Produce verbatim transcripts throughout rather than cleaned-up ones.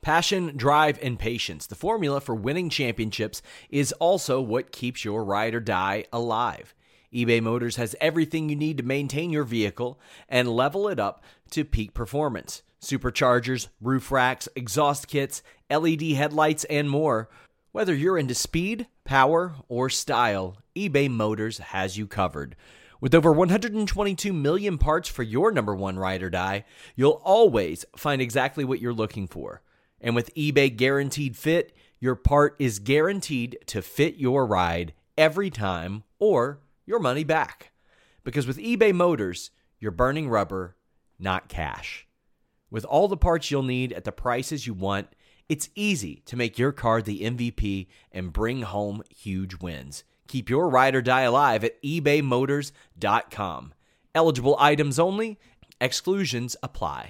Passion, drive, and patience. The formula for winning championships is also what keeps your ride or die alive. eBay Motors has everything you need to maintain your vehicle and level it up to peak performance. Superchargers, roof racks, exhaust kits, L E D headlights, and more. Whether you're into speed, power, or style, eBay Motors has you covered. With over one hundred twenty-two million parts for your number one ride or die, you'll always find exactly what you're looking for. And with eBay Guaranteed Fit, your part is guaranteed to fit your ride every time or your money back. Because with eBay Motors, you're burning rubber, not cash. With all the parts you'll need at the prices you want, it's easy to make your car the M V P and bring home huge wins. Keep your ride or die alive at ebay motors dot com. Eligible items only. Exclusions apply.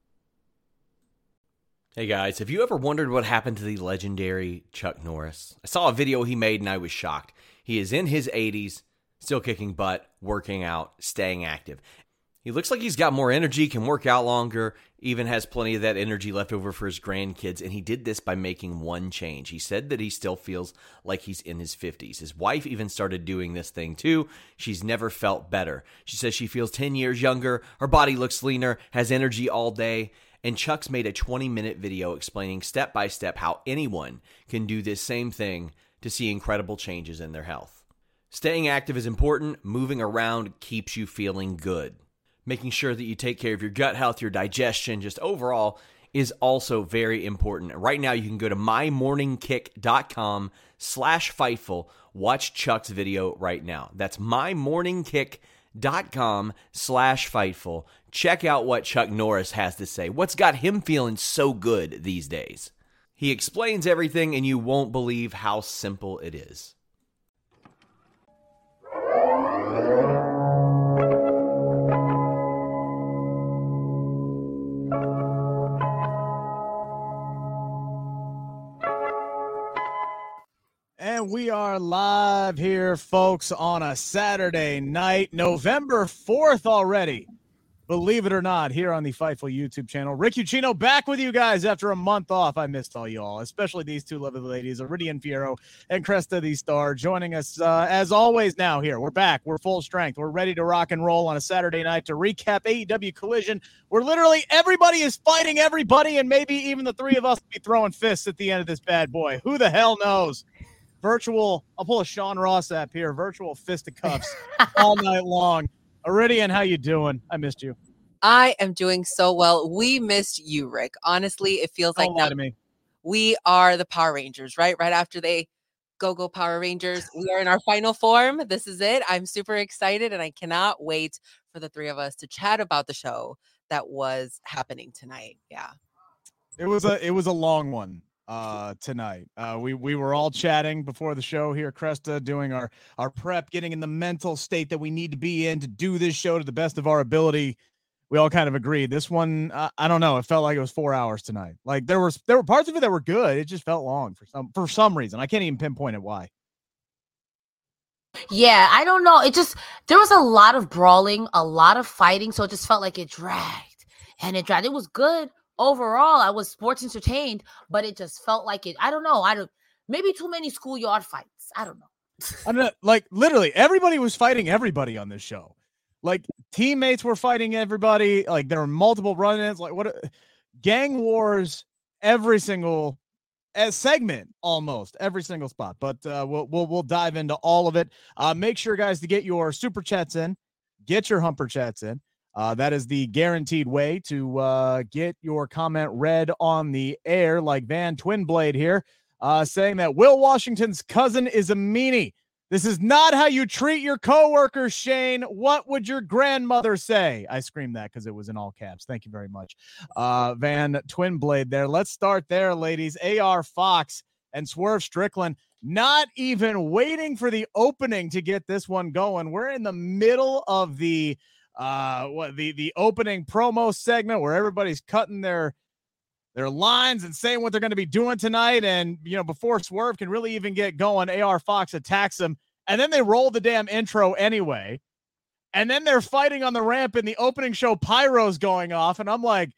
Hey guys, have you ever wondered what happened to the legendary Chuck Norris? I saw a video he made and I was shocked. He is in his eighties, still kicking butt, working out, staying active. He looks like he's got more energy, can work out longer, even has plenty of that energy left over for his grandkids, and he did this by making one change. He said that he still feels like he's in his fifties. His wife even started doing this thing too. She's never felt better. She says she feels ten years younger, her body looks leaner, has energy all day, and Chuck's made a twenty-minute video explaining step by step how anyone can do this same thing to see incredible changes in their health. Staying active is important. Moving around keeps you feeling good. Making sure that you take care of your gut health, your digestion, just overall is also very important. Right now, you can go to mymorningkick.com slash Fightful. Watch Chuck's video right now. That's mymorningkick.com slash Fightful. Check out what Chuck Norris has to say. What's got him feeling so good these days? He explains everything, and you won't believe how simple it is. And we are live here, folks, on a Saturday night, November fourth already. Believe it or not, here on the Fightful YouTube channel. Rick Ucchino back with you guys after a month off. I missed all y'all, especially these two lovely ladies, Iridian Fierro and Cresta the Star, joining us uh, as always now here. We're back. We're full strength. We're ready to rock and roll on a Saturday night to recap A E W Collision, where literally everybody is fighting everybody, and maybe even the three of us will be throwing fists at the end of this bad boy. Who the hell knows? Virtual, I'll pull a Sean Ross app here, virtual fisticuffs all night long. Iridian, how you doing? I missed you. I am doing so well. We missed you, Rick. Honestly, it feels like Don't lie to me. We are the Power Rangers, right? Right after they go, go Power Rangers. We are in our final form. This is it. I'm super excited, and I cannot wait for the three of us to chat about the show that was happening tonight. Yeah. It was a it was a long one uh tonight. Uh we we were all chatting before the show here, Cresta, doing our our prep, getting in the mental state that we need to be in to do this show to the best of our ability. We all kind of agreed. This one, uh, I don't know, it felt like it was four hours tonight. Like there was there were parts of it that were good. It just felt long for some for some reason. I can't even pinpoint it why. Yeah, I don't know. It just, there was a lot of brawling, a lot of fighting, so it just felt like it dragged and it dragged. It was good overall. I was sports entertained, but it just felt like it. I don't know. I don't. Maybe too many schoolyard fights. I don't know. I don't know. Like literally, everybody was fighting everybody on this show. Like teammates were fighting everybody. Like there were multiple run-ins. Like what? Gang wars every single as segment, almost every single spot. But uh, we'll we'll we'll dive into all of it. Uh, make sure, guys, to get your super chats in, get your humper chats in. Uh, that is the guaranteed way to uh, get your comment read on the air, like Van Twinblade here, uh, saying that Will Washington's cousin is a meanie. This is not how you treat your coworkers, Shane. What would your grandmother say? I screamed that because it was in all caps. Thank you very much. Uh, Van Twinblade there. Let's start there, ladies. A R Fox and Swerve Strickland not even waiting for the opening to get this one going. We're in the middle of the uh what the the opening promo segment where everybody's cutting their their lines and saying what they're going to be doing tonight. And, you know, before Swerve can really even get going, A R Fox attacks him, and then they roll the damn intro anyway. And then they're fighting on the ramp in the opening show. Pyro's going off, and I'm like,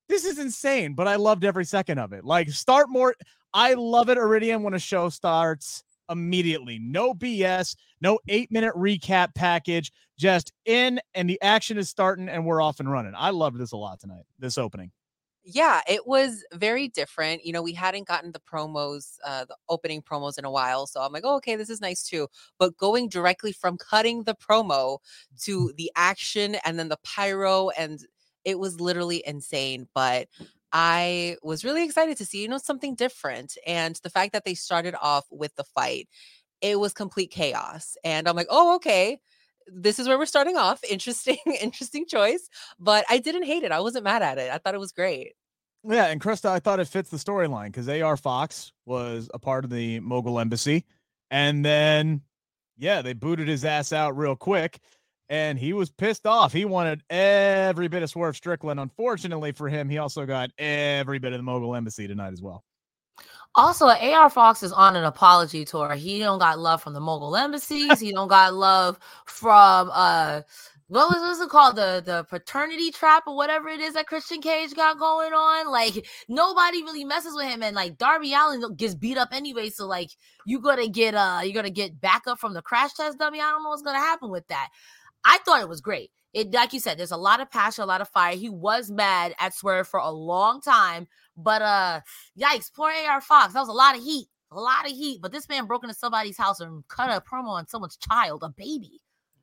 this is insane, but I loved every second of it. Like, start more. I love it, Iridium, when a show starts immediately. No B S, no eight-minute recap package, just in, and the action is starting, and we're off and running. I loved this a lot tonight, this opening. Yeah, it was very different. You know, we hadn't gotten the promos, uh, the opening promos in a while. So I'm like, oh, okay, this is nice too. But going directly from cutting the promo to the action and then the pyro, and it was literally insane. But I was really excited to see, you know, something different. And the fact that they started off with the fight, it was complete chaos. And I'm like, oh, okay. This is where we're starting off. Interesting, interesting choice. But I didn't hate it. I wasn't mad at it. I thought it was great. Yeah, and Krista, I thought it fits the storyline because A R Fox was a part of the Mogul Embassy. And then, yeah, they booted his ass out real quick. And he was pissed off. He wanted every bit of Swerve Strickland. Unfortunately for him, he also got every bit of the Mogul Embassy tonight as well. Also, A R Fox is on an apology tour. He don't got love from the Mogul Embassies. He don't got love from uh what was, what was it called? The the paternity trap or whatever it is that Christian Cage got going on. Like, nobody really messes with him. And like Darby Allin gets beat up anyway. So like you gotta get uh you gotta get backup from the crash test dummy. I don't know what's gonna happen with that. I thought it was great. It, like you said, there's a lot of passion, a lot of fire. He was mad at Swerve for a long time, but uh, yikes, poor A R Fox. That was a lot of heat, a lot of heat. But this man broke into somebody's house and cut a promo on someone's child, a baby.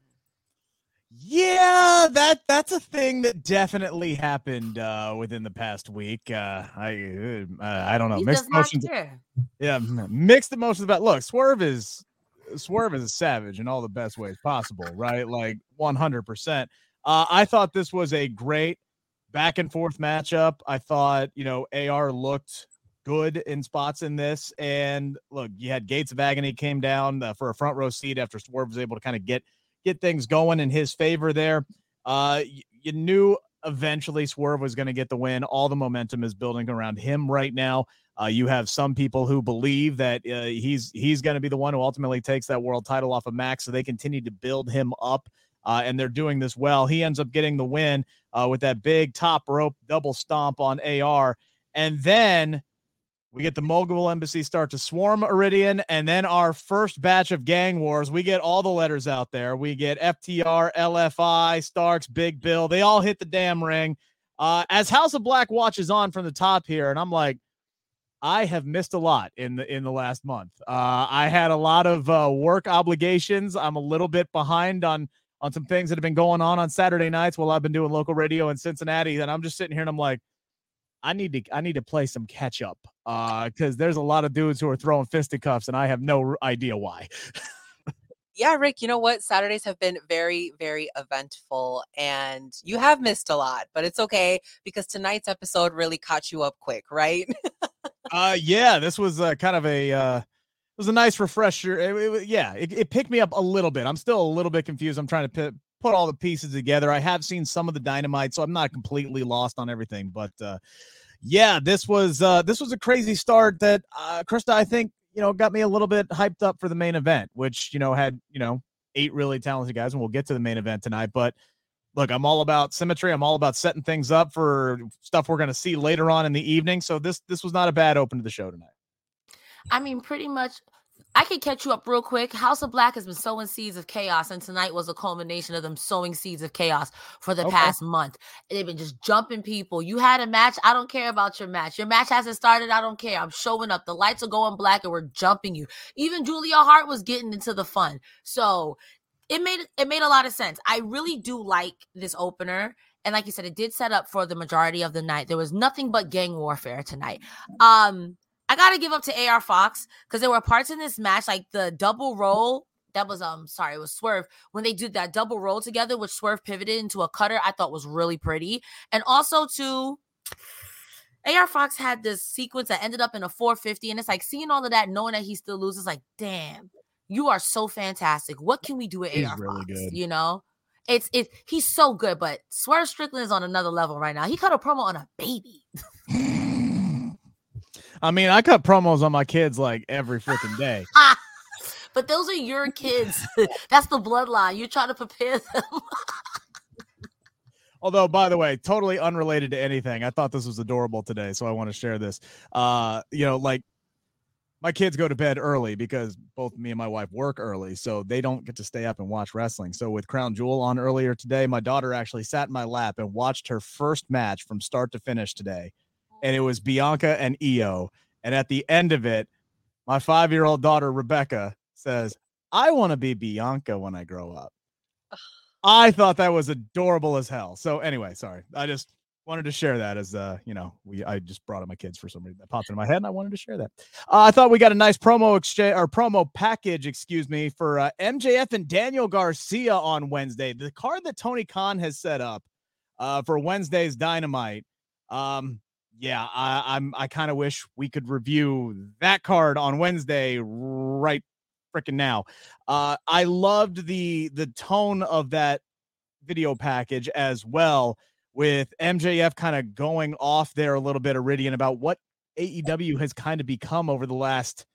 Yeah, that that's a thing that definitely happened uh, within the past week. Uh, I uh, I don't know. He Mixed does not emotions. care. Yeah, mixed emotions about. Look, Swerve is Swerve is a savage in all the best ways possible, right? Like one hundred percent. Uh, I thought this was a great back and forth matchup. I thought, you know, A R looked good in spots in this. And look, you had Gates of Agony came down uh, for a front row seat after Swerve was able to kind of get get things going in his favor there. Uh, you, you knew eventually Swerve was going to get the win. All the momentum is building around him right now. Uh, you have some people who believe that uh, he's he's going to be the one who ultimately takes that world title off of Max, so they continue to build him up, uh, and they're doing this well. He ends up getting the win uh, with that big top rope double stomp on A R, and then we get the Mogul Embassy start to swarm Iridian, and then our first batch of Gang Wars. We get all the letters out there. We get F T R, L F I, Starks, Big Bill. They all hit the damn ring. Uh, as House of Black watches on from the top here, and I'm like, I have missed a lot in the in the last month. Uh, I had a lot of uh, work obligations. I'm a little bit behind on on some things that have been going on on Saturday nights while I've been doing local radio in Cincinnati, and I'm just sitting here and I'm like, I need to I need to play some catch up because uh, there's a lot of dudes who are throwing fisticuffs, and I have no idea why. Yeah, Rick, you know what? Saturdays have been very, very eventful, and you have missed a lot, but it's okay because tonight's episode really caught you up quick, right? uh, yeah, this was uh, kind of a uh, it was a nice refresher. It, it, yeah, it, it picked me up a little bit. I'm still a little bit confused. I'm trying to p- put all the pieces together. I have seen some of the Dynamite, so I'm not completely lost on everything. But uh, yeah, this was uh, this was a crazy start that uh, Krista, I think, you know, got me a little bit hyped up for the main event, which, you know, had, you know, eight really talented guys, and we'll get to the main event tonight. But look, I'm all about symmetry. I'm all about setting things up for stuff we're going to see later on in the evening. So this this was not a bad open to the show tonight. I mean, pretty much, I could catch you up real quick. House of Black has been sowing seeds of chaos, and tonight was a culmination of them sowing seeds of chaos for the okay. past month. They've been just jumping people. You had a match. I don't care about your match. Your match hasn't started. I don't care. I'm showing up. The lights are going black, and we're jumping you. Even Julia Hart was getting into the fun. So it made it made a lot of sense. I really do like this opener. And like you said, it did set up for the majority of the night. There was nothing but gang warfare tonight. Um, I got to give up to A R Fox because there were parts in this match, like the double roll. That was, um, sorry, it was Swerve. When they did that double roll together, which Swerve pivoted into a cutter, I thought was really pretty. And also, too, A R Fox had this sequence that ended up in a four fifty. And it's like seeing all of that, knowing that he still loses, like, damn, you are so fantastic. What can we do with A R really Fox? Good. You know? It's it. He's so good, but Swerve Strickland is on another level right now. He cut a promo on a baby. I mean, I cut promos on my kids like every freaking day. But those are your kids. That's the bloodline. You're trying to prepare them. Although, by the way, totally unrelated to anything. I thought this was adorable today, so I want to share this. Uh, you know, like my kids go to bed early because both me and my wife work early, so they don't get to stay up and watch wrestling. So with Crown Jewel on earlier today, my daughter actually sat in my lap and watched her first match from start to finish today. And it was Bianca and Io. And at the end of it, my five-year-old daughter, Rebecca, says, I want to be Bianca when I grow up. I thought that was adorable as hell. So anyway, sorry. I just wanted to share that as, uh, you know, we I just brought up my kids for some reason. That popped in my head, and I wanted to share that. Uh, I thought we got a nice promo exchange or promo package, excuse me, for uh, M J F and Daniel Garcia on Wednesday. The card that Tony Khan has set up uh, for Wednesday's Dynamite. Um, yeah, I, I'm. I kind of wish we could review that card on Wednesday right freaking now. Uh, I loved the the tone of that video package as well, with M J F kind of going off there a little bit, Iridian, about what A E W has kind of become over the last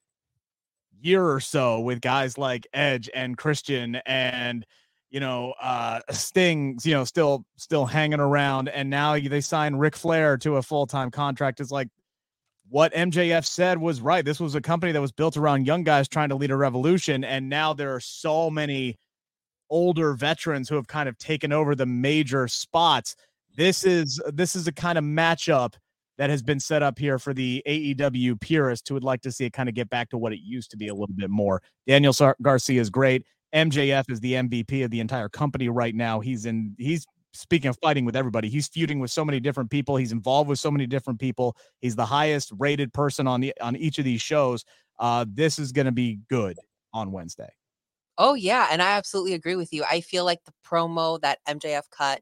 year or so with guys like Edge and Christian and, you know, uh, Sting, you know, still, still hanging around. And now they sign Ric Flair to a full-time contract. It's like, what M J F said was right. This was a company that was built around young guys trying to lead a revolution. And now there are so many older veterans who have kind of taken over the major spots. This is, this is a kind of matchup that has been set up here for the A E W purists who would like to see it kind of get back to what it used to be a little bit more. Daniel Garcia is great. M J F is the M V P of the entire company right now. He's in, he's, speaking of fighting with everybody, he's feuding with so many different people. He's involved with so many different people. He's the highest rated person on the on each of these shows. Uh, this is going to be good on Wednesday. Oh, yeah. And I absolutely agree with you. I feel like the promo that M J F cut,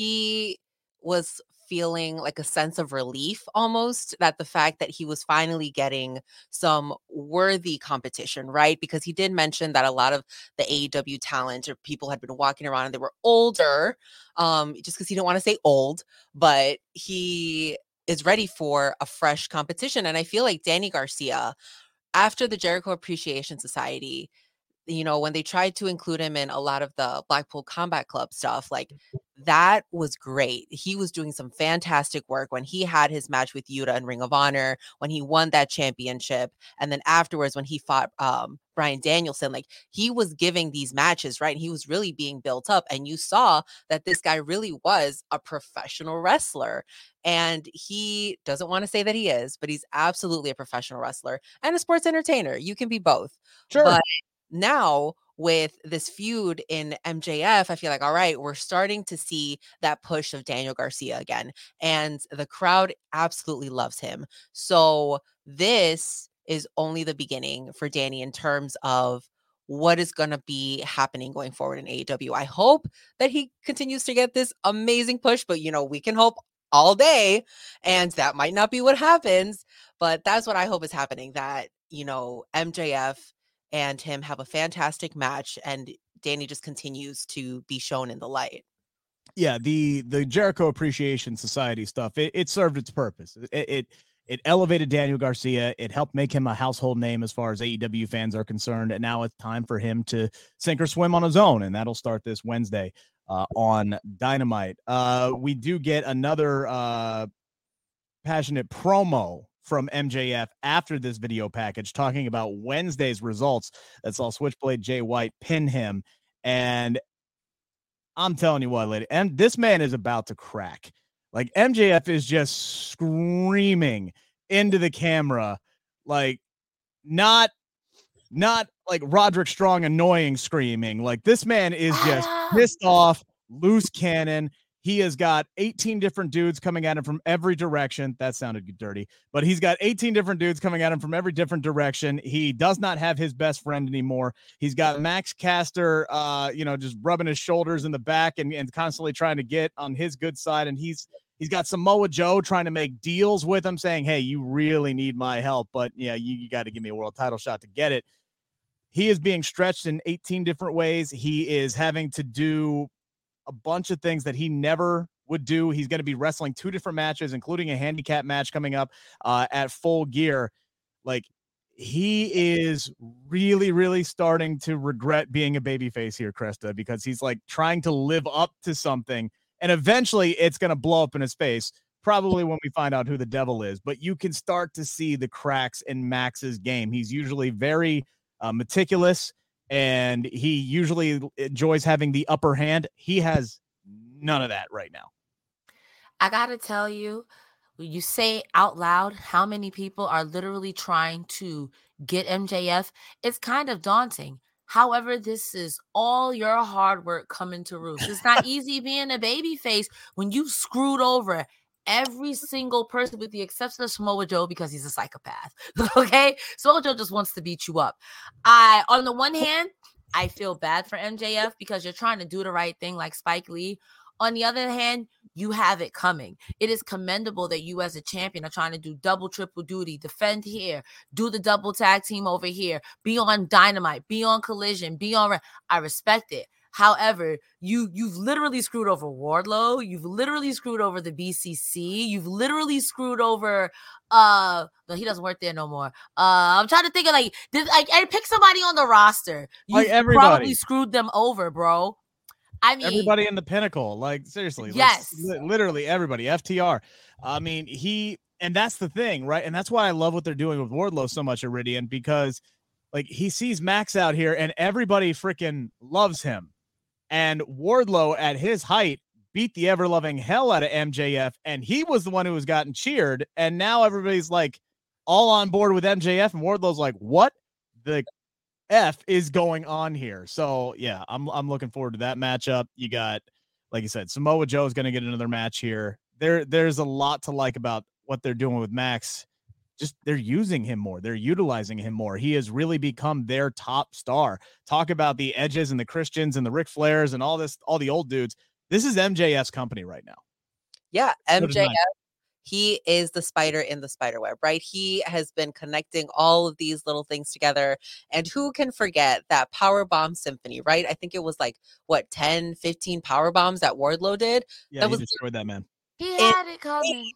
he was feeling like a sense of relief almost, that the fact that he was finally getting some worthy competition, right? Because he did mention that a lot of the A E W talent or people had been walking around and they were older, um, just because he didn't want to say old, but he is ready for a fresh competition. And I feel like Danny Garcia, after the Jericho Appreciation Society, you know, when they tried to include him in a lot of the Blackpool Combat Club stuff, like that was great. He was doing some fantastic work when he had his match with Yuta in Ring of Honor, when he won that championship. And then afterwards, when he fought um, Bryan Danielson, like he was giving these matches, right? And he was really being built up. And you saw that this guy really was a professional wrestler. And he doesn't want to say that he is, but he's absolutely a professional wrestler and a sports entertainer. You can be both. Sure. But now with this feud in M J F, I feel like, all right, we're starting to see that push of Daniel Garcia again. And the crowd absolutely loves him. So this is only the beginning for Danny in terms of what is going to be happening going forward in A E W. I hope that he continues to get this amazing push, but you know, we can hope all day and that might not be what happens, but that's what I hope is happening, that, you know, M J F and him have a fantastic match and Danny just continues to be shown in the light. Yeah, the the Jericho Appreciation Society stuff, it, it served its purpose. It, it it elevated Daniel Garcia. It helped make him a household name as far as A E W fans are concerned. And now it's time for him to sink or swim on his own. And that'll start this Wednesday uh, on Dynamite. Uh, we do get another uh, passionate promo from M J F after this video package talking about Wednesday's results that saw Switchblade Jay White pin him. And I'm telling you what, lady, and this man is about to crack. Like M J F is just screaming into the camera, like not, not like Roderick Strong annoying screaming. Like this man is just pissed off, loose cannon. He has got eighteen different dudes coming at him from every direction. That sounded dirty, but he's got eighteen different dudes coming at him from every different direction. He does not have his best friend anymore. He's got Max Caster, uh, you know, just rubbing his shoulders in the back and, and constantly trying to get on his good side. And he's, he's got Samoa Joe trying to make deals with him saying, hey, you really need my help, but yeah, you, you got to give me a world title shot to get it. He is being stretched in eighteen different ways. He is having to do a bunch of things that he never would do. He's going to be wrestling two different matches, including a handicap match coming up uh, at Full Gear. Like he is really, really starting to regret being a babyface here, Krista, because he's like trying to live up to something And eventually it's going to blow up in his face, probably when we find out who the devil is. But you can start to see the cracks in Max's game. He's usually very uh, meticulous, and he usually enjoys having the upper hand. He has none of that right now. I got to tell you, when you say out loud how many people are literally trying to get M J F, it's kind of daunting. However, this is all your hard work coming to roost. It's not easy being a baby face when you screwed over every single person with the exception of Samoa Joe because he's a psychopath. Okay? Samoa Joe just wants to beat you up. I, on the one hand, I feel bad for M J F because you're trying to do the right thing like Spike Lee. On the other hand, you have it coming. It is commendable that you as a champion are trying to do double, triple duty, defend here, do the double tag team over here, be on Dynamite, be on Collision, be on... I respect it. However, you, you've literally screwed over Wardlow. You've literally screwed over the B C C. You've literally screwed over... Uh, no, he doesn't work there no more. Uh, I'm trying to think of like... Did, like and pick somebody on the roster. You like everybody. Probably screwed them over, bro. I mean, everybody in the Pinnacle, like seriously, yes, like, literally everybody. F T R. I mean, he, and that's the thing, right? And that's why I love what they're doing with Wardlow so much, Iridian, because like he sees Max out here, and everybody freaking loves him. And Wardlow, at his height, beat the ever loving hell out of M J F, and he was the one who was gotten cheered. And now everybody's like all on board with M J F, and Wardlow's like, what the F is going on here? So yeah, I'm I'm looking forward to that matchup. You got, like you said, Samoa Joe is going to get another match here. There, there's a lot to like about what they're doing with Max. Just they're using him more. They're utilizing him more. He has really become their top star. Talk about the Edges and the Christians and the Ric Flairs and all this, all the old dudes. This is M J F's company right now. Yeah, M J F. He is the spider in the spider web, right? He has been connecting all of these little things together. And who can forget that Powerbomb Symphony, right? I think it was like, what, ten, fifteen power bombs that Wardlow did? Yeah, that he was destroyed that man. He had it coming.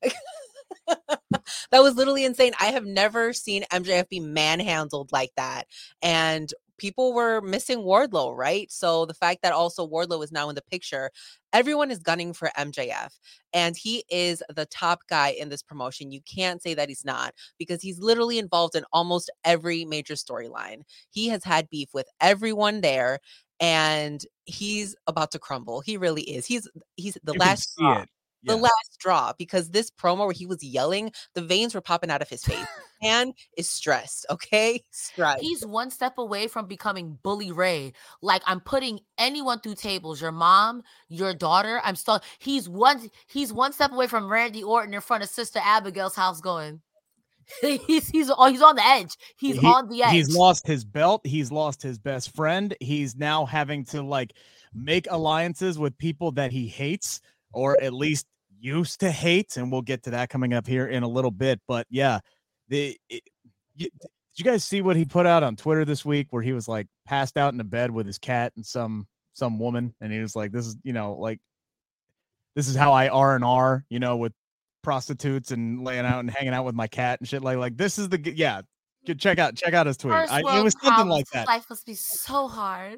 That was literally insane. I have never seen M J F be manhandled like that. And people were missing Wardlow, right? So the fact that also Wardlow is now in the picture, everyone is gunning for M J F, and he is the top guy in this promotion. You can't say that he's not, because he's literally involved in almost every major storyline. He has had beef with everyone there, and he's about to crumble. He really is. He's he's the you last can see it. The Yeah. last straw, because this promo where he was yelling, the veins were popping out of his face. Man is stressed, okay? Stressed. He's one step away from becoming Bully Ray. Like, I'm putting anyone through tables. Your mom, your daughter. I'm still. He's one. He's one step away from Randy Orton in front of Sister Abigail's house. Going. he's he's oh, he's on the edge. He's He- on the edge. He's lost his belt. He's lost his best friend. He's now having to like make alliances with people that he hates, or at least used to hate, and we'll get to that coming up here in a little bit. But yeah, the it, you, did you guys see what he put out on Twitter this week, where he was like passed out in a bed with his cat and some some woman, and he was like, "This is you know like this is how I R and R, you know, with prostitutes and laying out and hanging out with my cat and shit like like this is the g- yeah." Good, check out check out his tweet. First I, it world was something problems. like that. Life must be so hard.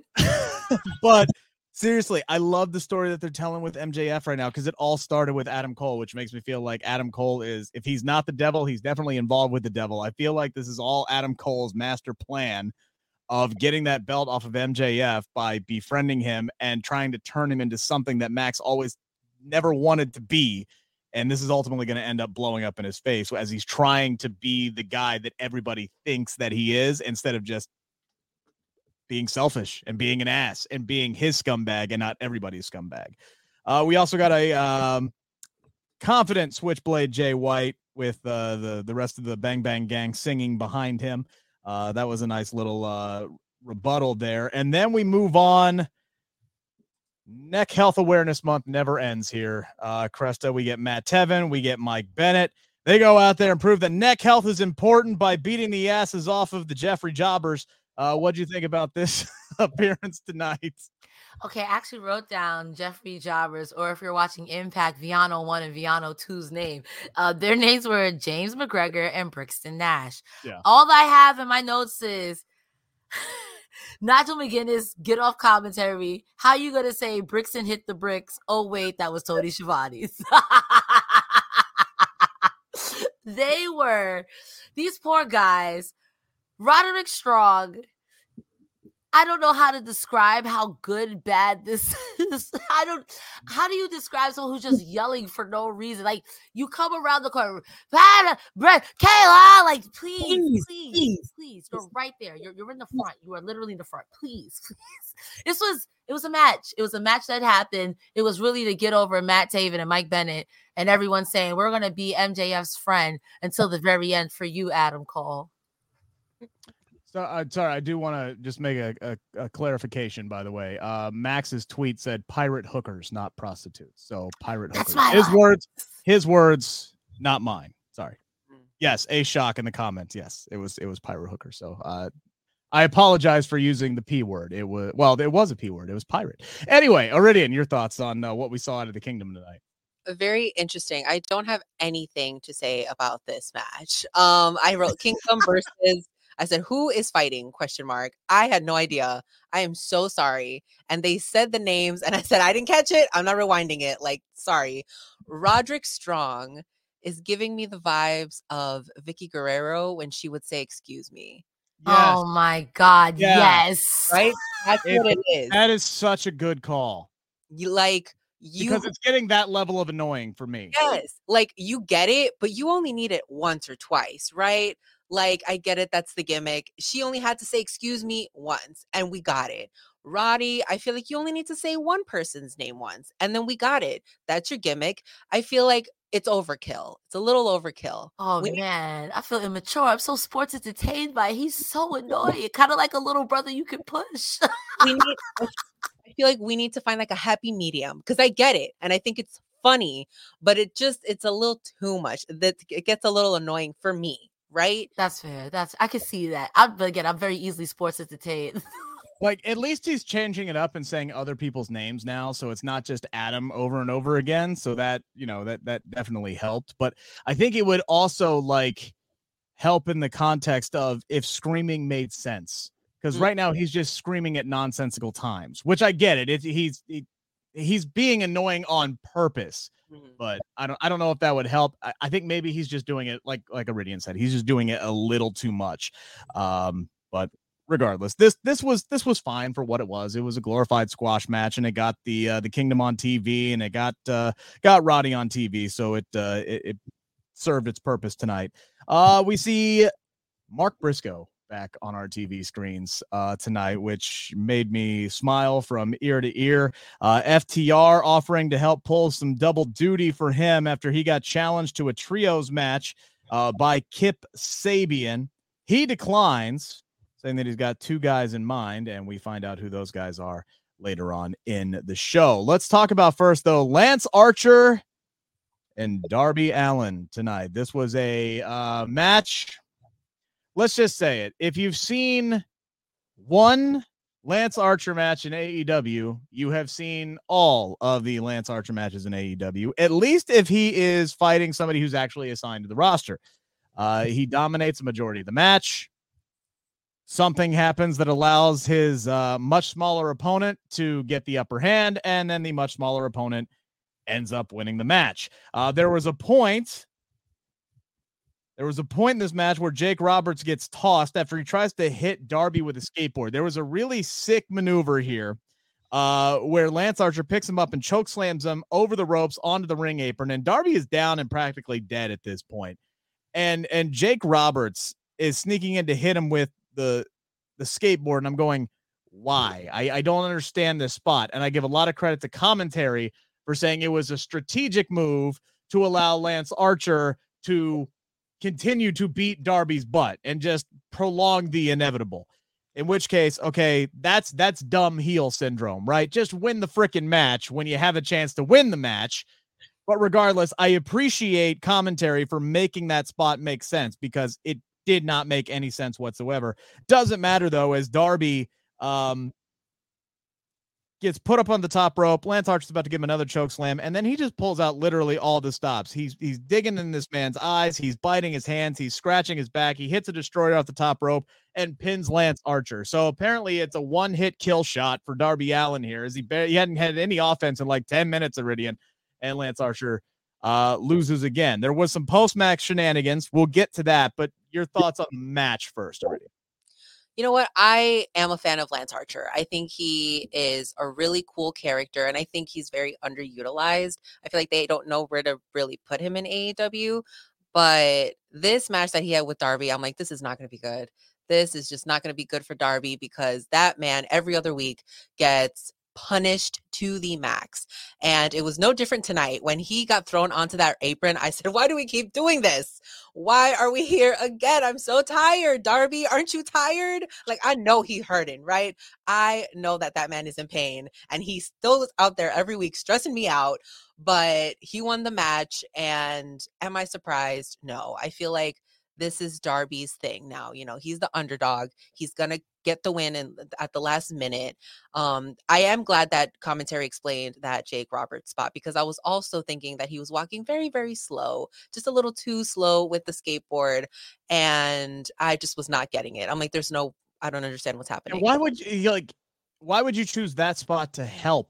But seriously, I love the story that they're telling with M J F right now, because it all started with Adam Cole, which makes me feel like Adam Cole is, if he's not the devil, he's definitely involved with the devil. I feel like this is all Adam Cole's master plan of getting that belt off of M J F by befriending him and trying to turn him into something that Max always never wanted to be. And this is ultimately going to end up blowing up in his face as he's trying to be the guy that everybody thinks that he is, instead of just being selfish and being an ass and being his scumbag and not everybody's scumbag. Uh, we also got a um, confident Switchblade Jay White with uh, the, the rest of the Bang Bang Gang singing behind him. Uh, that was a nice little uh, rebuttal there. And then we move on. Neck Health Awareness Month never ends here. Uh, Cresta, we get Matt Tevin, we get Mike Bennett. They go out there and prove that neck health is important by beating the asses off of the Jeffrey Jobbers. Uh, what do you think about this appearance tonight? Okay, I actually wrote down Jeffrey Jobbers, or if you're watching Impact, Viano one and Viano two's name. Uh, their names were James McGregor and Brixton Nash. Yeah. All I have in my notes is Nigel McGuinness, get off commentary. How you gonna say Brixton hit the bricks? Oh wait, that was Tony Schiavone's. They were these poor guys. Roderick Strong. I don't know how to describe how good, bad this is. I don't. How do you describe someone who's just yelling for no reason? Like you come around the corner, Kayla, like please, please, please, please. You're right there. You're you're in the front. You are literally in the front. Please, please. This was it was a match. It was a match that happened. It was really to get over Matt Taven and Mike Bennett and everyone saying we're gonna be M J F's friend until the very end for you, Adam Cole. So, uh, sorry, I do want to just make a, a, a clarification, by the way. Uh, Max's tweet said pirate hookers, not prostitutes. So pirate That's hookers. my His line. words, his words, not mine. Sorry. Yes, a shock in the comments. Yes, it was it was pirate hooker. So uh, I apologize for using the P word. It was well, it was a P word. It was pirate. Anyway, Iridian, your thoughts on uh, what we saw out of the Kingdom tonight? Very interesting. I don't have anything to say about this match. Um, I wrote Kingdom versus. I said, who is fighting? Question mark. I had no idea. I am so sorry. And they said the names and I said, I didn't catch it. I'm not rewinding it. Like, sorry. Roderick Strong is giving me the vibes of Vicky Guerrero when she would say, excuse me. Yes. Oh my God. Yeah. Yes. Right? That's It- what it is. That is such a good call. You like you Because it's getting that level of annoying for me. Yes. Like you get it, but you only need it once or twice, right? Like, I get it. That's the gimmick. She only had to say, excuse me, once, and we got it. Roddy, I feel like you only need to say one person's name once, and then we got it. That's your gimmick. I feel like it's overkill. It's a little overkill. Oh, We- man. I feel immature. I'm so sports entertained by it. He's so annoying. Kind of like a little brother you can push. we need, I feel like we need to find like a happy medium because I get it, and I think it's funny, but it just, it's a little too much. That it gets a little annoying for me. Right? That's fair. That's I can see that. I'm but again, I'm very easily sports entertained. Like, at least he's changing it up and saying other people's names now, so it's not just Adam over and over again. So that, you know, that that definitely helped. But I think it would also like help in the context of if screaming made sense, because Mm. right now he's just screaming at nonsensical times, which I get it. It he's he, he's being annoying on purpose. Mhm. But I don't I don't know if that would help. I, I think maybe he's just doing it like like Iridian said. He's just doing it a little too much. Um, but regardless, this this was this was fine for what it was. It was a glorified squash match, and it got the uh, the Kingdom on T V, and it got uh, got Roddy on T V, so it, uh, it it served its purpose tonight. Uh, we see Mark Briscoe back on our T V screens uh, tonight, which made me smile from ear to ear. Uh, F T R offering to help pull some double duty for him after he got challenged to a trios match uh, by Kip Sabian. He declines, saying that he's got two guys in mind, and we find out who those guys are later on in the show. Let's talk about first, though, Lance Archer and Darby Allin tonight. This was a uh, match. Let's just say it. If you've seen one Lance Archer match in A E W, you have seen all of the Lance Archer matches in A E W, at least if he is fighting somebody who's actually assigned to the roster. Uh, he dominates the majority of the match. Something happens that allows his uh, much smaller opponent to get the upper hand, and then the much smaller opponent ends up winning the match. Uh, there was a point There was a point in this match where Jake Roberts gets tossed after he tries to hit Darby with a skateboard. There was a really sick maneuver here uh, where Lance Archer picks him up and choke slams him over the ropes onto the ring apron, and Darby is down and practically dead at this point. And and Jake Roberts is sneaking in to hit him with the the skateboard, and I'm going, why? I, I don't understand this spot. And I give a lot of credit to commentary for saying it was a strategic move to allow Lance Archer to continue to beat Darby's butt and just prolong the inevitable. In which case, okay, that's that's dumb heel syndrome, right? Just win the freaking match when you have a chance to win the match. But regardless, I appreciate commentary for making that spot make sense, because it did not make any sense whatsoever. Doesn't matter, though, as Darby um, gets put up on the top rope. Lance Archer's about to give him another choke slam, and then he just pulls out literally all the stops. He's he's digging in this man's eyes. He's biting his hands. He's scratching his back. He hits a destroyer off the top rope and pins Lance Archer. So apparently it's a one-hit kill shot for Darby Allin here, as he, he hadn't had any offense in like ten minutes already, and, and Lance Archer uh, loses again. There was some post-match shenanigans. We'll get to that, but your thoughts on the match first already. You know what? I am a fan of Lance Archer. I think he is a really cool character, and I think he's very underutilized. I feel like they don't know where to really put him in A E W, but this match that he had with Darby, I'm like, this is not going to be good. This is just not going to be good for Darby, because that man every other week gets punished to the max. And it was no different tonight when he got thrown onto that apron. I said, why do we keep doing this? Why are we here again? I'm so tired. Darby, aren't you tired? Like, I know he's hurting, right? I know that that man is in pain, and he's still out there every week stressing me out, but he won the match. And am I surprised? No. I feel like this is Darby's thing now. You know, he's the underdog. He's going to get the win in, at the last minute. Um, I am glad that commentary explained that Jake Roberts spot, because I was also thinking that he was walking very, very slow, just a little too slow with the skateboard. And I just was not getting it. I'm like, there's no, I don't understand what's happening. And why would you like, why would you choose that spot to help?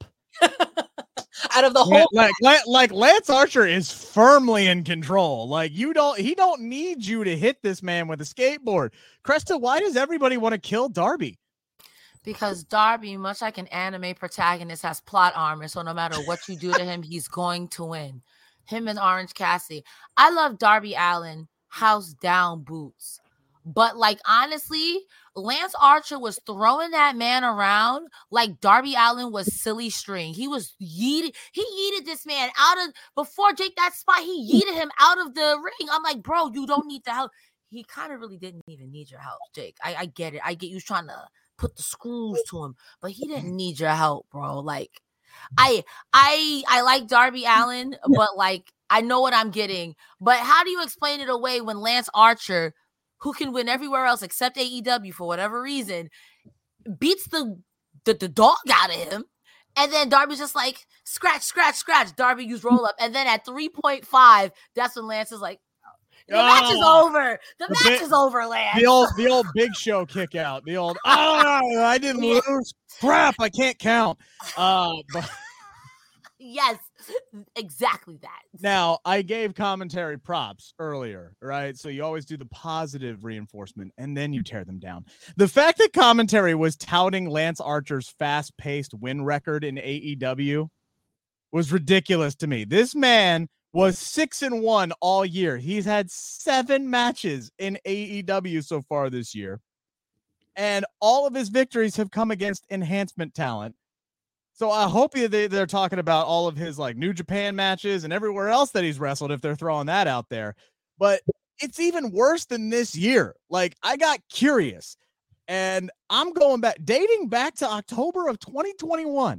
Out of the whole like, like like Lance Archer is firmly in control. Like, you don't he don't need you to hit this man with a skateboard. Cresta, why does everybody want to kill Darby? Because Darby, much like an anime protagonist, has plot armor. So no matter what you do to him, he's going to win. Him and Orange Cassidy. I love Darby Allin house down boots. But, like, honestly, Lance Archer was throwing that man around like Darby Allin was silly string. He was yeeted. He yeeted this man out of, before Jake that spot, he yeeted him out of the ring. I'm like, bro, you don't need the help. He kind of really didn't even need your help, Jake. I, I get it. I get you trying to put the screws to him, but he didn't need your help, bro. Like, I, I, I like Darby Allin, but, like, I know what I'm getting. But how do you explain it away when Lance Archer, who can win everywhere else except A E W for whatever reason, beats the, the the dog out of him, and then Darby's just like, scratch, scratch, scratch. Darby used roll up, and then at three point five, that's when Lance is like, the oh, match is over. The, the match big, is over, Lance. The old the old Big Show kick out. The old, oh, I didn't lose. Crap, I can't count. Uh, but yes, exactly that. Now, I gave commentary props earlier, right? So you always do the positive reinforcement, and then you tear them down. The fact that commentary was touting Lance Archer's fast-paced win record in A E W was ridiculous to me. This man was six and one all year. He's had seven matches in A E W so far this year, and all of his victories have come against enhancement talent. So I hope they, they're talking about all of his like New Japan matches and everywhere else that he's wrestled, if they're throwing that out there. But it's even worse than this year. Like, I got curious, and I'm going back, dating back to October of twenty twenty-one.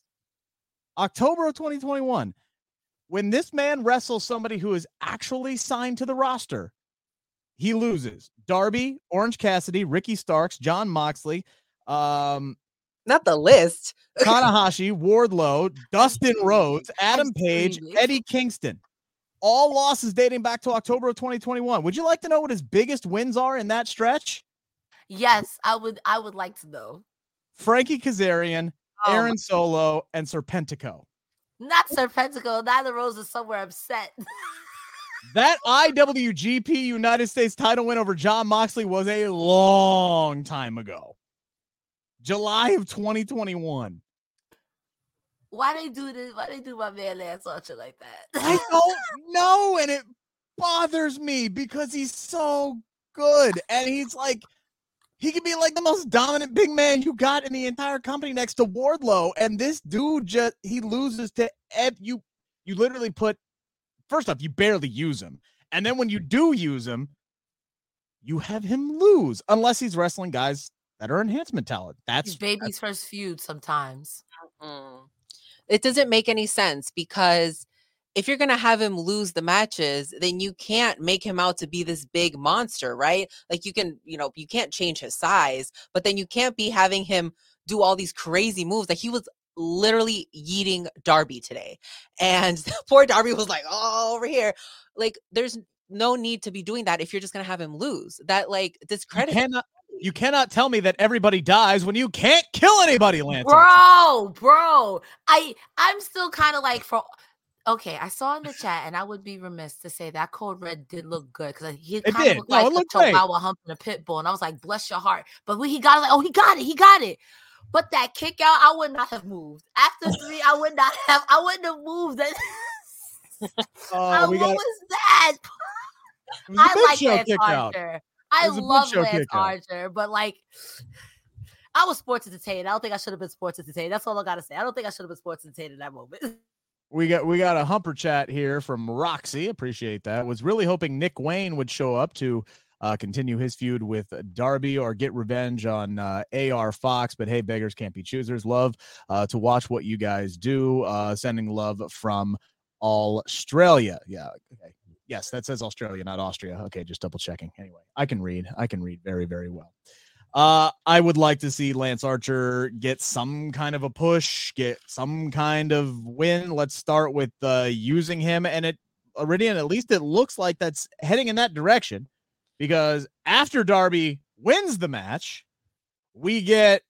October of twenty twenty-one, when this man wrestles somebody who is actually signed to the roster, he loses. Darby, Orange Cassidy, Ricky Starks, John Moxley, um, not the list. Tanahashi, Wardlow, Dustin Rhodes, Adam Page, Eddie Kingston. All losses dating back to October of twenty twenty-one. Would you like to know what his biggest wins are in that stretch? Yes, I would. I would like to know. Frankie Kazarian, oh, Aaron Solo, and Serpentico. Not Serpentico. Neither Rose is somewhere upset. That I W G P United States title win over John Moxley was a long time ago. July of twenty twenty-one. Why they do this? Why they do my man Lance Archer like that? I don't know, and it bothers me because he's so good, and he's like, he could be like the most dominant big man you got in the entire company next to Wardlow, and this dude just, he loses to Ed. You, you literally put, first off, you barely use him, and then when you do use him, you have him lose, unless he's wrestling guys that are enhancement talent. That's He's baby's that's, first feud sometimes. Mm-hmm. It doesn't make any sense, because if you're going to have him lose the matches, then you can't make him out to be this big monster, right? Like, you can, you know, you can't change his size, but then you can't be having him do all these crazy moves. Like, he was literally yeeting Darby today. And poor Darby was like, oh, over here. Like, there's no need to be doing that if you're just going to have him lose. That, like, discredit. You cannot, you cannot tell me that everybody dies when you can't kill anybody, Lance. Bro, bro. I, I'm still kind of like, for okay, I saw in the chat, and I would be remiss to say that Code Red did look good because he kind of looked no, like it looked a great. Chihuahua humping a pit bull, and I was like, bless your heart. But when he got it, like, oh, he got it, he got it. But that kick out, I would not have moved. After three, I would not have, I wouldn't have moved. That Oh, what got, was that? Was I like show Lance Archer. I love Lance Archer, but like, I was sports entertained. I don't think I should have been sports entertained. That's all I gotta say. I don't think I should have been sports entertained in that moment. We got we got a humper chat here from Roxy. Appreciate that. Was really hoping Nick Wayne would show up to uh, continue his feud with Darby or get revenge on uh, A R Fox. But hey, beggars can't be choosers. Love uh, to watch what you guys do. Uh, sending love from Australia. Yeah. Okay. Yes, that says Australia, not Austria. Okay, just double checking. Anyway, I can read. I can read very, very well. Uh, I would like to see Lance Archer get some kind of a push, get some kind of win. Let's start with uh, using him. And it, Iridian, at least it looks like that's heading in that direction, because after Darby wins the match, we get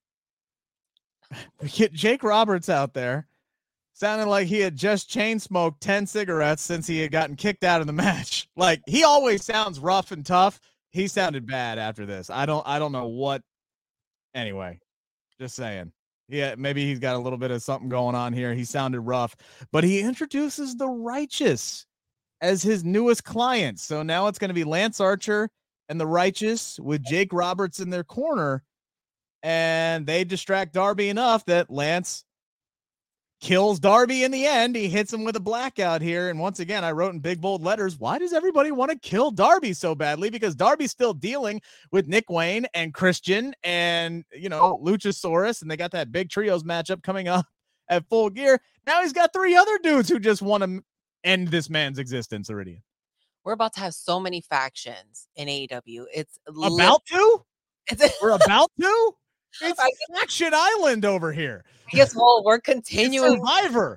we get Jake Roberts out there sounding like he had just chain smoked ten cigarettes since he had gotten kicked out of the match. Like, he always sounds rough and tough. He sounded bad after this. I don't I don't know what. Anyway, just saying. Yeah, maybe he's got a little bit of something going on here. He sounded rough, but he introduces the Righteous as his newest client. So now it's going to be Lance Archer and the Righteous with Jake Roberts in their corner, and they distract Darby enough that Lance kills Darby in the end. He hits him with a blackout here. And once again, I wrote in big bold letters, why does everybody want to kill Darby so badly? Because Darby's still dealing with Nick Wayne and Christian and, you know, Luchasaurus, and they got that big trios matchup coming up at Full Gear. Now he's got three other dudes who just want to end this man's existence, Iridian. We're about to have so many factions in A E W. It's about li- to? It's We're about to? It's Faction Island over here. I guess, well, we're continuing. Survivor.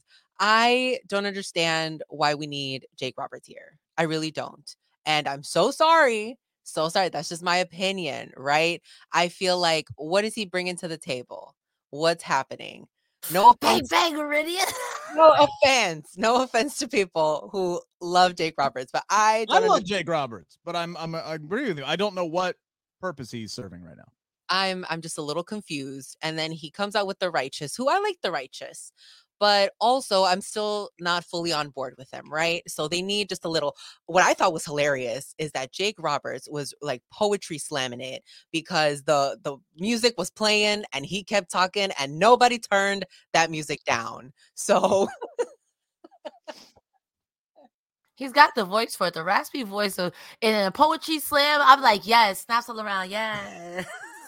I don't understand why we need Jake Roberts here. I really don't. And I'm so sorry. So sorry. That's just my opinion, right? I feel like, what is he bringing to the table? What's happening? No bang, offense. bang, Iridian. No offense. No offense to people who love Jake Roberts, but I don't I love understand. Jake Roberts, but I'm, I'm I agree with you. I don't know what purpose he's serving right now. I'm I'm just a little confused. And then he comes out with the Righteous, who I like the Righteous, but also I'm still not fully on board with them, right? So they need just a little. What I thought was hilarious is that Jake Roberts was like poetry slamming it because the the music was playing and he kept talking and nobody turned that music down. So he's got the voice for it, the raspy voice of in a poetry slam. I'm like, yes, snaps all around, yeah.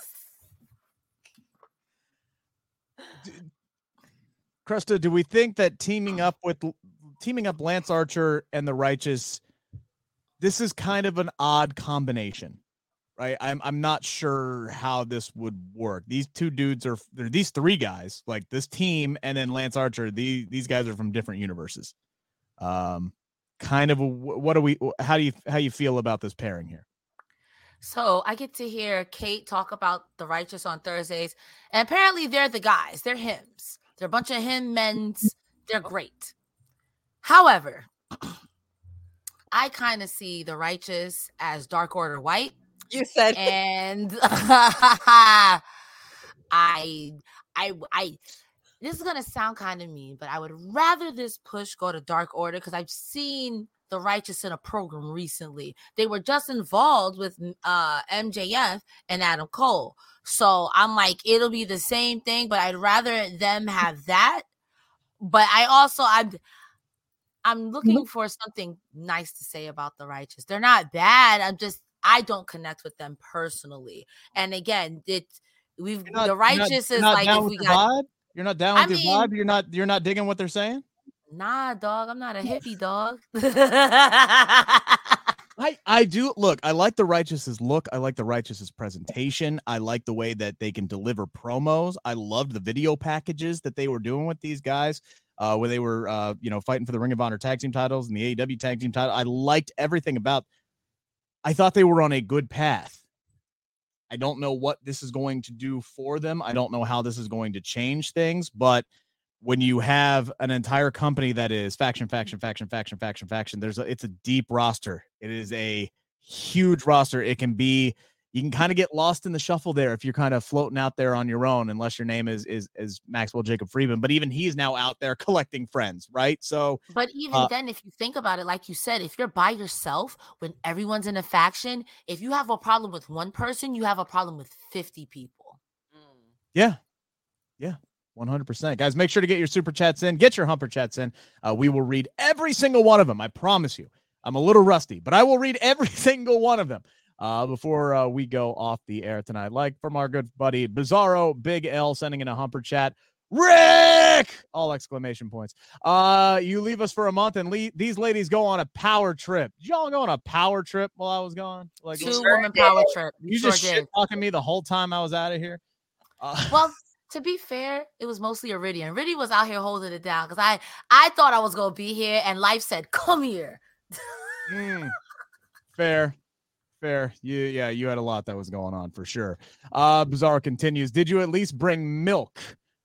Cresta, do we think that teaming up with teaming up Lance Archer and the Righteous, this is kind of an odd combination, right? I'm I'm not sure how this would work. These two dudes are these three guys, like this team, and then Lance Archer. These these guys are from different universes. Um, kind of a, what do we? How do you how you feel about this pairing here? So I get to hear Kate talk about the Righteous on Thursdays, and apparently they're the guys. They're hims. They're a bunch of him men's. They're great. However, I kind of see the Righteous as Dark Order White. You said, and I, I, I. This is gonna sound kind of mean, but I would rather this push go to Dark Order because I've seen the Righteous in a program recently. They were just involved with uh, M J F and Adam Cole. So I'm like, it'll be the same thing, but I'd rather them have that. But I also, I'm, I'm looking for something nice to say about the Righteous. They're not bad. I'm just, I don't connect with them personally. And again, it, we've, Not, the Righteous you're is not, like, down if with we the got, vibe? You're not down with I your mean, vibe? You're not, you're not digging what they're saying? nah, dog, I'm not a hippie dog. I, I do look, I like the Righteous's look. I like the Righteous's presentation. I like the way that they can deliver promos. I loved the video packages that they were doing with these guys, uh, where they were, uh, you know, fighting for the Ring of Honor tag team titles and the A E W tag team title. I liked everything about, I thought they were on a good path. I don't know what this is going to do for them. I don't know how this is going to change things, but when you have an entire company that is faction, faction, faction, faction, faction, faction, there's a, it's a deep roster. It is a huge roster. It can be, you can kind of get lost in the shuffle there if you're kind of floating out there on your own, unless your name is, is, is Maxwell Jacob Friedman, but even he's now out there collecting friends. Right. So, but even uh, then, if you think about it, like you said, if you're by yourself, when everyone's in a faction, if you have a problem with one person, you have a problem with fifty people. Yeah. Yeah. one hundred percent. Guys, make sure to get your super chats in. Get your humper chats in. Uh, we will read every single one of them. I promise you. I'm a little rusty, but I will read every single one of them uh, before uh, we go off the air tonight. Like from our good buddy Bizarro Big L sending in a humper chat. Rick! All exclamation points. Uh, you leave us for a month and le- these ladies go on a power trip. Did y'all go on a power trip while I was gone? Like, Two woman power trip. You, you sure just shit talking me the whole time I was out of here? Uh, well, to be fair, it was mostly Iridian. Iridian was out here holding it down because I, I thought I was going to be here, and life said, come here. mm, fair. Fair. You, yeah, you had a lot that was going on for sure. Uh, Bizarre continues. Did you at least bring milk?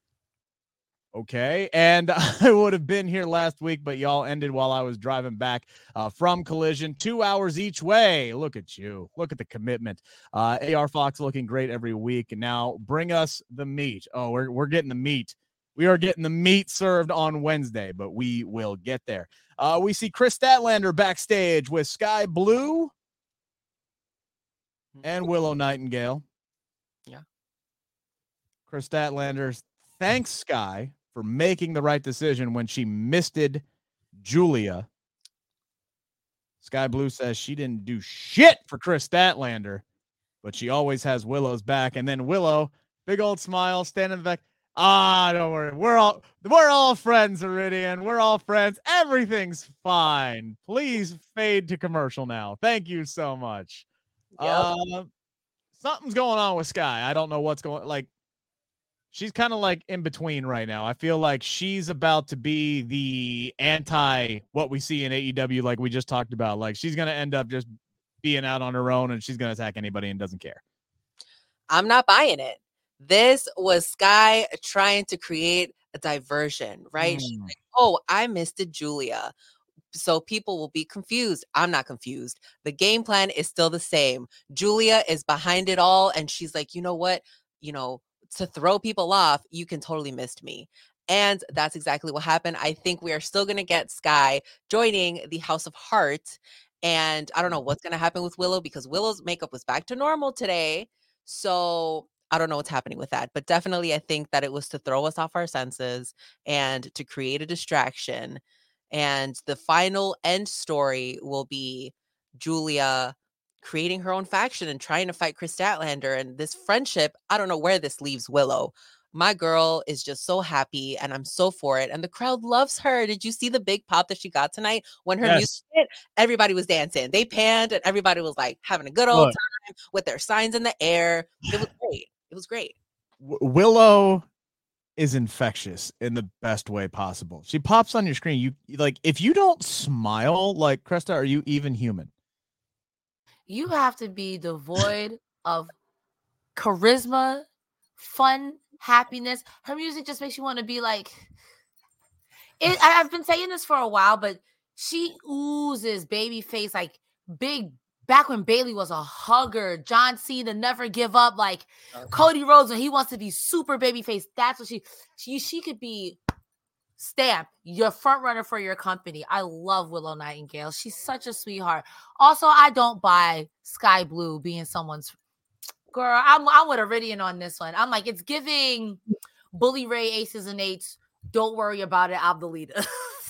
Okay. And I would have been here last week, but y'all ended while I was driving back uh, from Collision. Two hours each way. Look at you. Look at the commitment. Uh, A R Fox looking great every week. And now bring us the meat. Oh, we're, we're getting the meat. We are getting the meat served on Wednesday, but we will get there. Uh, we see Chris Statlander backstage with Sky Blue and Willow Nightingale. Yeah. Chris Statlander thanks Sky for making the right decision when she misted Julia. Sky Blue says she didn't do shit for Chris Statlander, but she always has Willow's back. And then Willow, big old smile, standing in the back. Ah, don't worry. We're all we're all friends, Iridian. We're all friends. Everything's fine. Please fade to commercial now. Thank you so much. Yep. Uh, something's going on with Sky. I don't know what's going like. She's kind of like in between right now. I feel like she's about to be the anti what we see in A E W, like we just talked about. Like she's going to end up just being out on her own and she's going to attack anybody and doesn't care. I'm not buying it. This was Sky trying to create a diversion, right? Mm. She's like, oh, I missed it, Julia. So people will be confused. I'm not confused. The game plan is still the same. Julia is behind it all. And she's like, you know what? You know, to throw people off, you can totally miss me. And that's exactly what happened. I think we are still going to get Sky joining the House of Heart. And I don't know what's going to happen with Willow because Willow's makeup was back to normal today. So I don't know what's happening with that. But definitely, I think that it was to throw us off our senses and to create a distraction. And the final end story will be Julia creating her own faction and trying to fight Chris Statlander. And this friendship, I don't know where this leaves Willow. My girl is just so happy and I'm so for it. And the crowd loves her. Did you see the big pop that she got tonight when her Yes. music hit? Everybody was dancing. They panned and everybody was like having a good old Look. time with their signs in the air. It was great. It was great. W- Willow is infectious in the best way possible. She pops on your screen. You like if you don't smile like Krista, are you even human? You have to be devoid of charisma, fun, happiness. Her music just makes you want to be like it. I- I've been saying this for a while, but she oozes baby face, like big back when Bailey was a hugger, John Cena, never give up, like Cody Rhodes when he wants to be super baby face. That's what she she she could be. Stamp, your front runner for your company. I love Willow Nightingale. She's such a sweetheart. Also, I don't buy Sky Blue being someone's girl. I'm I'm with Iridian on this one. I'm like, it's giving Bully Ray aces and eights. Don't worry about it. I'm the leader.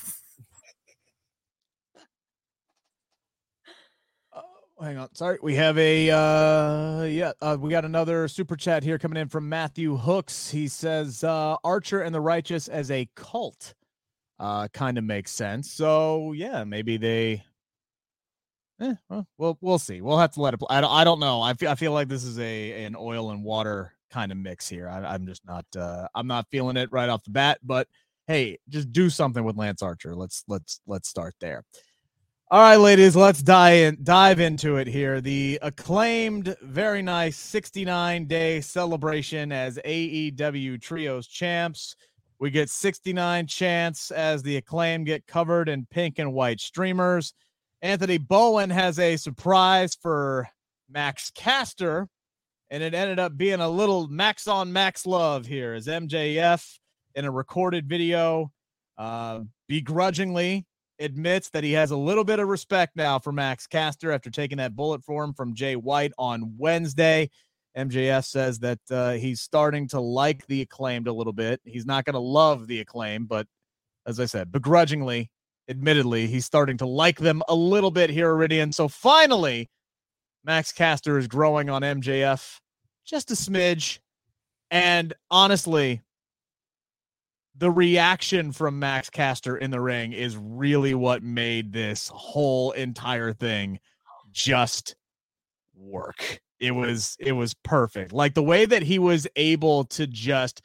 Hang on. Sorry. We have a, uh, yeah, uh, we got another super chat here coming in from Matthew Hooks. He says, uh, Archer and the Righteous as a cult, uh, kind of makes sense. So yeah, maybe they, Eh, well, we'll we'll see. We'll have to let it play. I don't, I don't know. I feel I feel like this is a an oil and water kind of mix here. I, I'm just not uh, I'm not feeling it right off the bat. But hey, just do something with Lance Archer. Let's let's let's start there. All right, ladies, let's dive in, dive into it here. The acclaimed, very nice sixty-nine day celebration as A E W Trios champs. We get sixty-nine chants as the Acclaim get covered in pink and white streamers. Anthony Bowen has a surprise for Max Caster, and it ended up being a little Max on Max love here as M J F in a recorded video uh, begrudgingly admits that he has a little bit of respect now for Max Caster after taking that bullet for him from Jay White on Wednesday. M J F says that uh, he's starting to like the Acclaimed a little bit. He's not going to love the Acclaim, but as I said, begrudgingly, admittedly, he's starting to like them a little bit here, Iridian. So finally, Max Caster is growing on M J F just a smidge. And honestly, the reaction from Max Caster in the ring is really what made this whole entire thing just work. It was, it was perfect. Like the way that he was able to just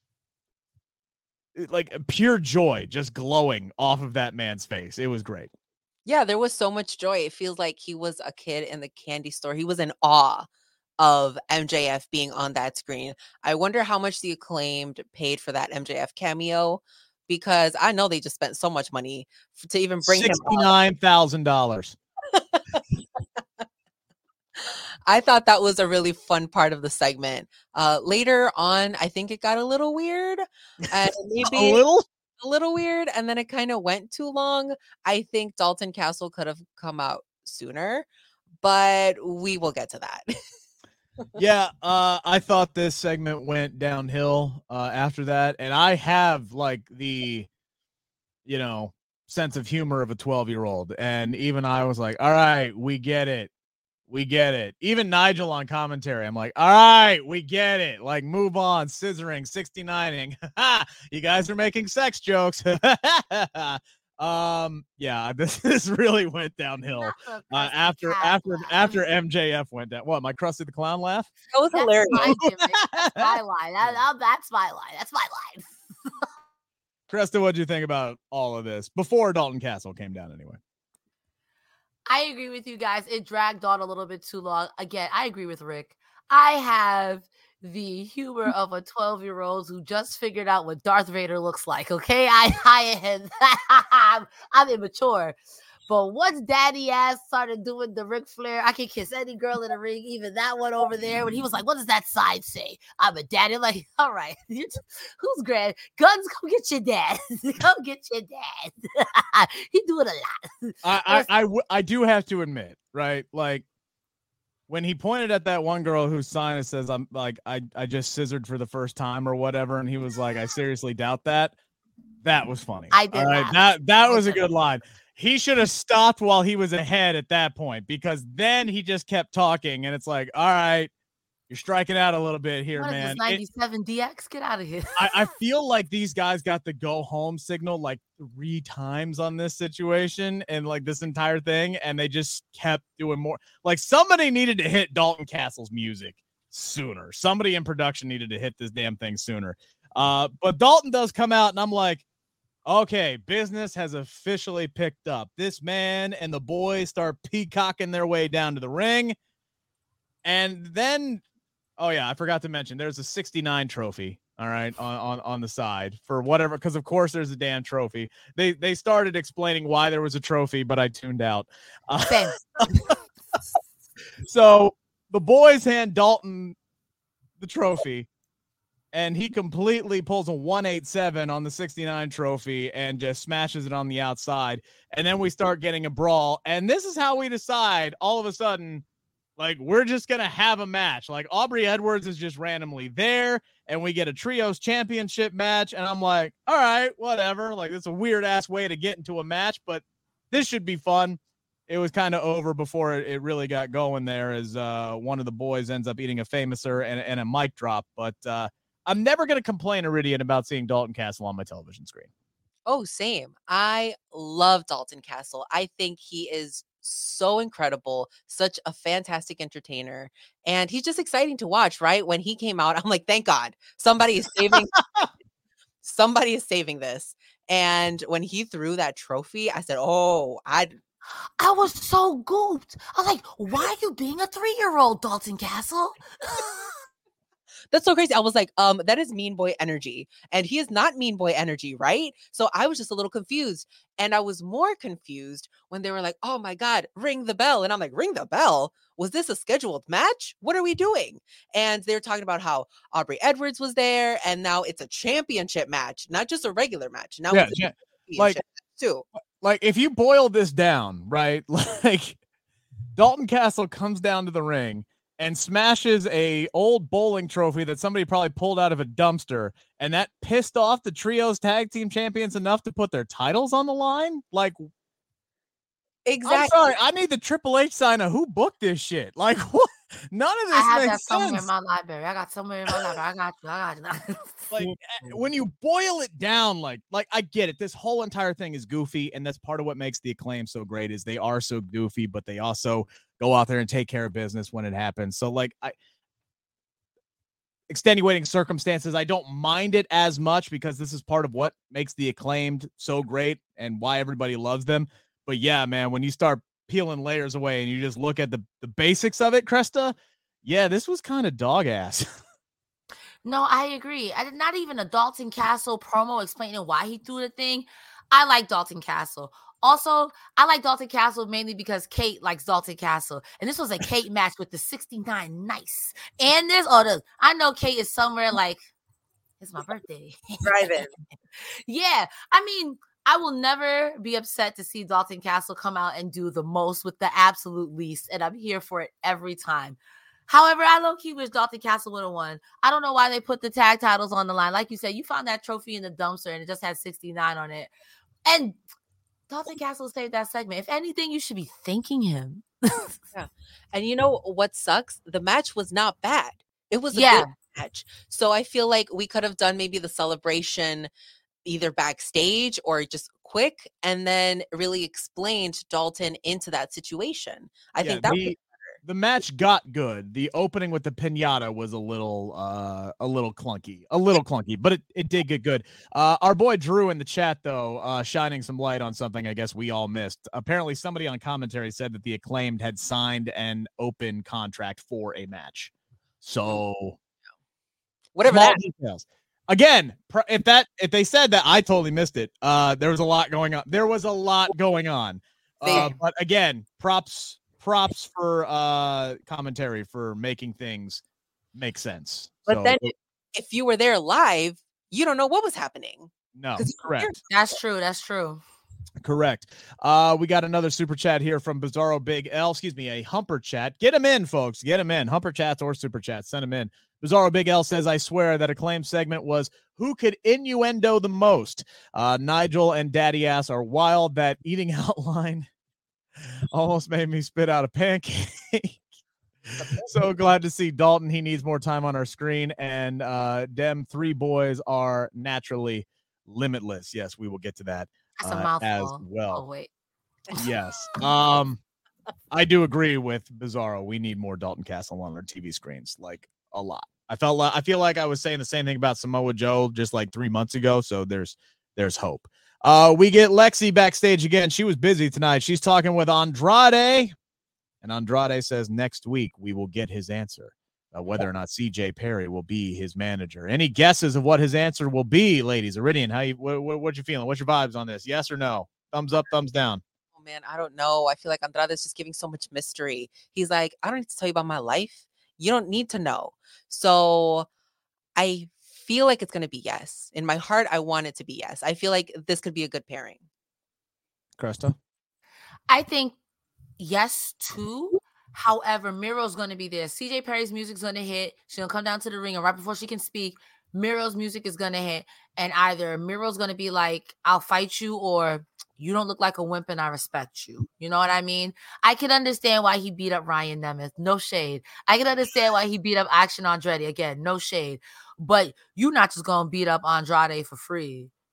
like pure joy just glowing off of that man's face. It was great. Yeah, there was so much joy. It feels like he was a kid in the candy store. He was in awe of M J F being on that screen. I wonder how much the Acclaimed paid for that M J F cameo, because I know they just spent so much money f- to even bring him up. sixty-nine thousand dollars. I thought that was a really fun part of the segment. Uh, later on, I think it got a little weird. And maybe A little? a little weird, and then it kind of went too long. I think Dalton Castle could have come out sooner, but we will get to that. Yeah, uh, I thought this segment went downhill uh, after that, and I have like the, you know, sense of humor of a twelve-year-old, and even I was like, all right, we get it. We get it. Even Nigel on commentary, I'm like, all right, we get it. Like, move on, scissoring, sixty-nining. You guys are making sex jokes. um, yeah, this this really went downhill uh, after after after M J F went down. What, my Krusty the Clown laugh? That was That's hilarious. my gimmick. That's my line. That- that- that's my line. That's my line. Krista, what do you think about all of this before Dalton Castle came down anyway? I agree with you guys. It dragged on a little bit too long. Again, I agree with Rick. I have the humor of a twelve-year-old who just figured out what Darth Vader looks like. Okay, I, I I'm, I'm immature. But once Daddy ass started doing the Ric Flair, I can kiss any girl in the ring, even that one over there. When he was like, "What does that sign say?" I'm a daddy. I'm like, all right, who's grand? Guns, come get your dad. Come get your dad. He doing a lot. I, I, I, w- I do have to admit, right? Like when he pointed at that one girl whose sign it says, I'm like, I, I just scissored for the first time or whatever. And he was like, I seriously doubt that. That was funny. I did All right, laugh. that, that I was a did good line. He should have stopped while he was ahead at that point, because then he just kept talking. And it's like, all right, you're striking out a little bit here, What is man. this, It- ninety-seven D X? Get out of here. I, I feel like these guys got the go home signal like three times on this situation and like this entire thing, and they just kept doing more. Like somebody needed to hit Dalton Castle's music sooner. Somebody in production needed to hit this damn thing sooner. Uh, but Dalton does come out, and I'm like, okay, business has officially picked up. This man and the boys start peacocking their way down to the ring, and then. Oh yeah, I forgot to mention there's a sixty-nine trophy. All right, on on, on the side for whatever, because of course there's a damn trophy. They they started explaining why there was a trophy, but I tuned out. Uh, Same. so the boys hand Dalton the trophy, and he completely pulls a one eighty-seven on the sixty-nine trophy and just smashes it on the outside. And then we start getting a brawl, and this is how we decide all of a sudden. Like, we're just going to have a match. Like, Aubrey Edwards is just randomly there, and we get a trios championship match. And I'm like, all right, whatever. Like, it's a weird-ass way to get into a match, but this should be fun. It was kind of over before it, it really got going there, as uh, one of the boys ends up eating a famouser and, and a mic drop. But uh, I'm never going to complain, Iridian, about seeing Dalton Castle on my television screen. Oh, same. I love Dalton Castle. I think he is so incredible, such a fantastic entertainer. And he's just exciting to watch, right? When he came out, I'm like, thank God somebody is saving somebody is saving this. And when he threw that trophy, I said, oh, I I was so gooped. I was like, why are you being a three-year-old, Dalton Castle? That's so crazy. I was like, um, that is mean boy energy. And he is not mean boy energy, right? So I was just a little confused. And I was more confused when they were like, oh my God, ring the bell. And I'm like, ring the bell? Was this a scheduled match? What are we doing? And they're talking about how Aubrey Edwards was there. And now it's a championship match, not just a regular match. Now yeah, it's a yeah. championship like, match too. Like, if you boil this down, right? Like, Dalton Castle comes down to the ring and smashes a old bowling trophy that somebody probably pulled out of a dumpster, and that pissed off the trios tag team champions enough to put their titles on the line. Like, exactly. I'm sorry, I need the Triple H sign of who booked this shit. Like, what? None of this I have makes that somewhere sense. in my library. I got somewhere in my library. I got you. I got you. Like, when you boil it down, like, like I get it. This whole entire thing is goofy, and that's part of what makes the Acclaim so great. Is they are so goofy, but they also go out there and take care of business when it happens. So, like, I extenuating circumstances, I don't mind it as much because this is part of what makes the Acclaimed so great and why everybody loves them. But yeah, man, when you start peeling layers away and you just look at the the basics of it, Cresta, yeah, this was kind of dog ass. No, I agree. I did not even a Dalton Castle promo explaining why he threw the thing. I like Dalton Castle. Also, I like Dalton Castle mainly because Kate likes Dalton Castle. And this was a Kate match with the sixty-nine nice. And this, oh, the, I know Kate is somewhere like, it's my birthday. Right then. Yeah. I mean, I will never be upset to see Dalton Castle come out and do the most with the absolute least. And I'm here for it every time. However, I low-key wish Dalton Castle would have won. I don't know why they put the tag titles on the line. Like you said, you found that trophy in the dumpster and it just had sixty-nine on it. And Dalton Castle saved that segment. If anything, you should be thanking him. Yeah. And you know what sucks? The match was not bad. It was a yeah. good match. So I feel like we could have done maybe the celebration either backstage or just quick and then really explained Dalton into that situation. I yeah, think that the, was the match got good. The opening with the pinata was a little uh a little clunky, a little clunky, but it, it did get good. Uh our boy Drew in the chat though, uh shining some light on something I guess we all missed. Apparently somebody on commentary said that the Acclaimed had signed an open contract for a match. So whatever small that details. Again, if that if they said that, I totally missed it. Uh there was a lot going on. There was a lot going on. Uh, but again, props props for uh commentary for making things make sense. But so, then if you were there live, you don't know what was happening. No, correct. That's true. That's true. Correct. Uh, we got another super chat here from Bizarro Big L. Excuse me, a Humper chat. Get him in, folks. Get him in. Humper chats or super chats. Send him in. Bizarro Big L says, I swear that Acclaim segment was who could innuendo the most. Uh, Nigel and Daddy Ass are wild. That eating out line almost made me spit out a pancake. So glad to see Dalton. He needs more time on our screen. And uh, them three boys are naturally limitless. Yes, we will get to that. That's a Uh, mouthful. as well. Oh, wait. Yes. Um, I do agree with Bizarro. We need more Dalton Castle on our T V screens, like a lot. I felt like I feel like I was saying the same thing about Samoa Joe just like three months ago. So there's there's hope. Uh, we get Lexi backstage again. She was busy tonight. She's talking with Andrade, and Andrade says next week we will get his answer. Uh, whether or not C J Perry will be his manager. Any guesses of what his answer will be, ladies? Iridian, how you what, what, what you feeling? What's your vibes on this? Yes or no? Thumbs up, thumbs down. Oh man, I don't know. I feel like Andrade is just giving so much mystery. He's like, I don't need to tell you about my life. You don't need to know. So I feel like it's going to be yes. In my heart, I want it to be yes. I feel like this could be a good pairing. Cresta? I think yes, too. However, Miro's going to be there. C J Perry's music's going to hit. She's going to come down to the ring, and right before she can speak, Miro's music is going to hit. And either Miro's going to be like, I'll fight you, or you don't look like a wimp and I respect you. You know what I mean? I can understand why he beat up Ryan Nemeth. No shade. I can understand why he beat up Action Andretti. Again, no shade. But you're not just going to beat up Andrade for free.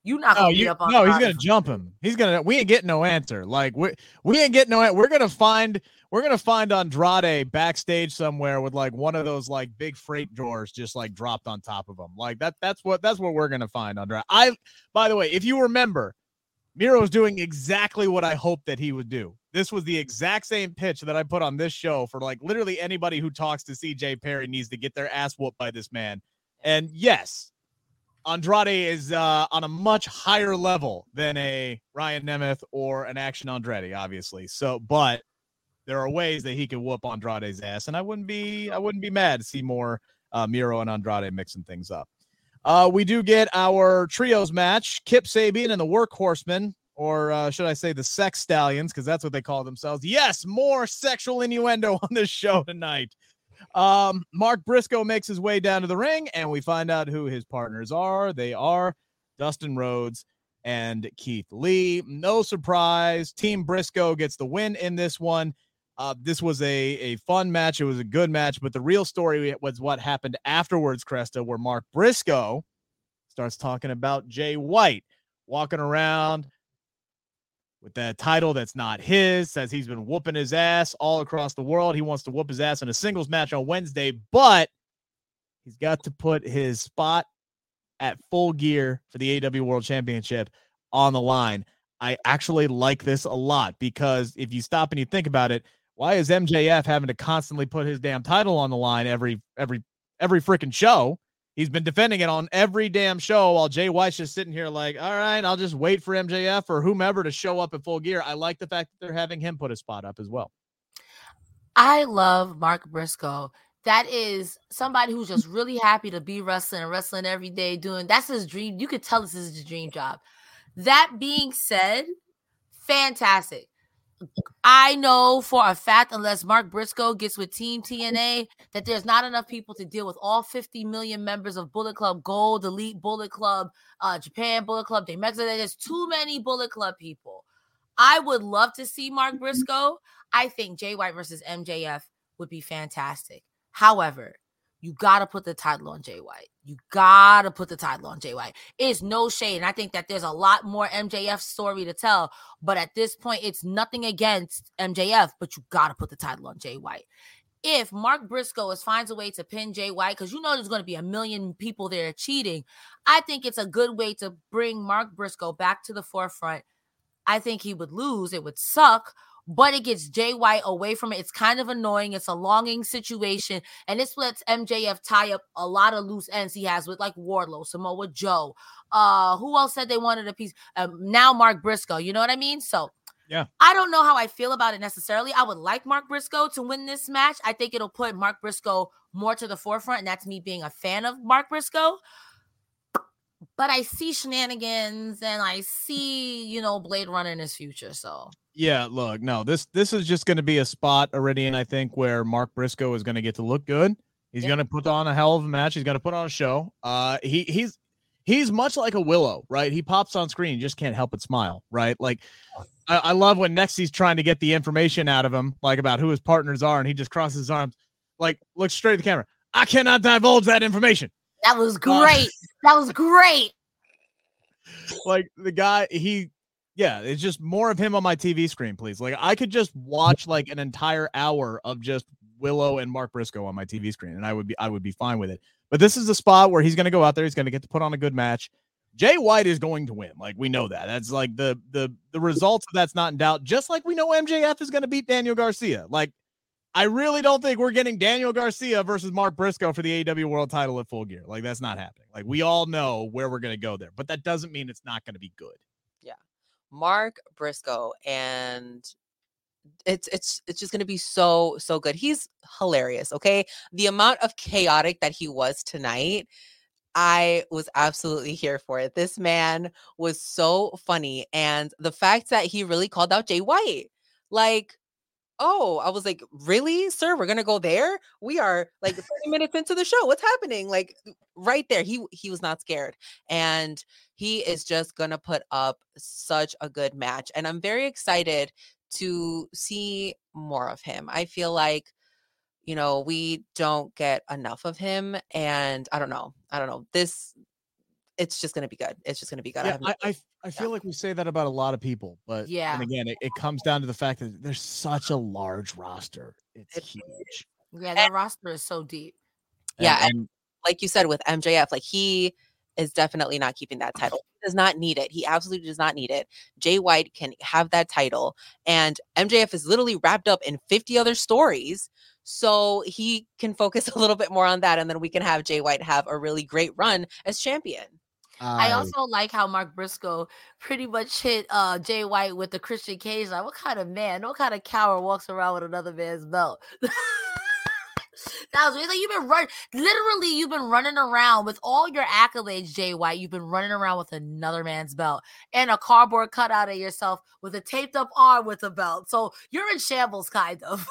You not No, gonna beat you, up on no, he's Andrade. gonna jump him. He's gonna. We ain't getting no answer. Like we we ain't getting no. We're gonna find. We're gonna find Andrade backstage somewhere with like one of those like big freight drawers just like dropped on top of him. Like that. That's what. That's what we're gonna find Andrade. I. By the way, if you remember, Miro was doing exactly what I hoped that he would do. This was the exact same pitch that I put on this show for like literally anybody who talks to C J Perry needs to get their ass whooped by this man. And yes, Andrade is uh, on a much higher level than a Ryan Nemeth or an Action Andretti, obviously. So, but there are ways that he could whoop Andrade's ass, and I wouldn't be I wouldn't be mad to see more uh, Miro and Andrade mixing things up. Uh, we do get our trios match: Kip Sabian and the Workhorsemen, or uh, should I say the Sex Stallions, because that's what they call themselves. Yes, more sexual innuendo on this show tonight. Um, Mark Briscoe makes his way down to the ring, and we find out who his partners are. They are Dustin Rhodes and Keith Lee. No surprise, Team Briscoe gets the win in this one. Uh, this was a, a fun match. It was a good match, but the real story was what happened afterwards, Cresta, where Mark Briscoe starts talking about Jay White walking around with that title that's not his, says he's been whooping his ass all across the world. He wants to whoop his ass in a singles match on Wednesday, but he's got to put his spot at Full Gear for the A E W World Championship on the line. I actually like this a lot because if you stop and you think about it, why is M J F having to constantly put his damn title on the line every every every freaking show? He's been defending it on every damn show while Jay White's just sitting here like, all right, I'll just wait for M J F or whomever to show up at Full Gear. I like the fact that they're having him put a spot up as well. I love Mark Briscoe. That is somebody who's just really happy to be wrestling and wrestling every day doing. That's his dream. You could tell this is his dream job. That being said, fantastic. I know for a fact, unless Mark Briscoe gets with Team T N A, that there's not enough people to deal with all fifty million members of Bullet Club Gold, Elite Bullet Club, uh, Japan Bullet Club, Day Mexico. There's too many Bullet Club people. I would love to see Mark Briscoe. I think Jay White versus M J F would be fantastic. However, you got to put the title on Jay White. You got to put the title on Jay White. It's no shade. And I think that there's a lot more M J F story to tell. But at this point, it's nothing against M J F, but you got to put the title on Jay White. If Mark Briscoe is, finds a way to pin Jay White, because you know there's going to be a million people there cheating, I think it's a good way to bring Mark Briscoe back to the forefront. I think he would lose. It would suck. But it gets Jay White away from it. It's kind of annoying. It's a longing situation. And this lets M J F tie up a lot of loose ends he has with like Wardlow, Samoa Joe. Uh, who else said they wanted a piece? Um, now Mark Briscoe. You know what I mean? So yeah, I don't know how I feel about it necessarily. I would like Mark Briscoe to win this match. I think it'll put Mark Briscoe more to the forefront. And that's me being a fan of Mark Briscoe. But I see shenanigans and I see, you know, Blade Runner in his future. So yeah, look, no, this this is just going to be a spot already, and I think where Mark Briscoe is going to get to look good. He's yeah. going to put on a hell of a match. He's going to put on a show. Uh, he he's he's much like a Willow, right? He pops on screen, you just can't help but smile, right? Like I, I love when Nexy's trying to get the information out of him, like about who his partners are, and he just crosses his arms, like looks straight at the camera. I cannot divulge that information. That was great. Uh, that was great. Like the guy, he. Yeah, it's just more of him on my T V screen, please. Like I could just watch like an entire hour of just Willow and Mark Briscoe on my T V screen, and I would be I would be fine with it. But this is the spot where he's going to go out there. He's going to get to put on a good match. Jay White is going to win. Like we know that. That's like the the the results of that's not in doubt. Just like we know M J F is going to beat Daniel Garcia. Like I really don't think we're getting Daniel Garcia versus Mark Briscoe for the A E W World Title at Full Gear. Like that's not happening. Like we all know where we're going to go there, but that doesn't mean it's not going to be good. Yeah. Mark Briscoe, and it's it's it's just going to be so so good. He's hilarious, okay? The amount of chaotic that he was tonight, I was absolutely here for it. This man was so funny, and the fact that he really called out Jay White, like, oh, I was like, really, sir? We're gonna go there? We are like thirty minutes into the show. What's happening? Like right there. He he was not scared. And he is just gonna put up such a good match. And I'm very excited to see more of him. I feel like, you know, we don't get enough of him. And I don't know. I don't know. This it's just going to be good. It's just going to be good. Yeah, I, I, I, I feel yeah. like we say that about a lot of people, but Yeah. and again, it, it comes down to the fact that there's such a large roster. It's It huge. Yeah, that roster is so deep. Yeah, And, and like you said with M J F, like he is definitely not keeping that title. He does not need it. He absolutely does not need it. Jay White can have that title, and M J F is literally wrapped up in fifty other stories, so he can focus a little bit more on that, and then we can have Jay White have a really great run as champion. I also like how Mark Briscoe pretty much hit uh, Jay White with the Christian Cage. Like, what kind of man, what kind of coward walks around with another man's belt? That was like you've been running, literally, you've been running around with all your accolades, Jay White. You've been running around with another man's belt and a cardboard cutout of yourself with a taped up arm with a belt. So you're in shambles, kind of.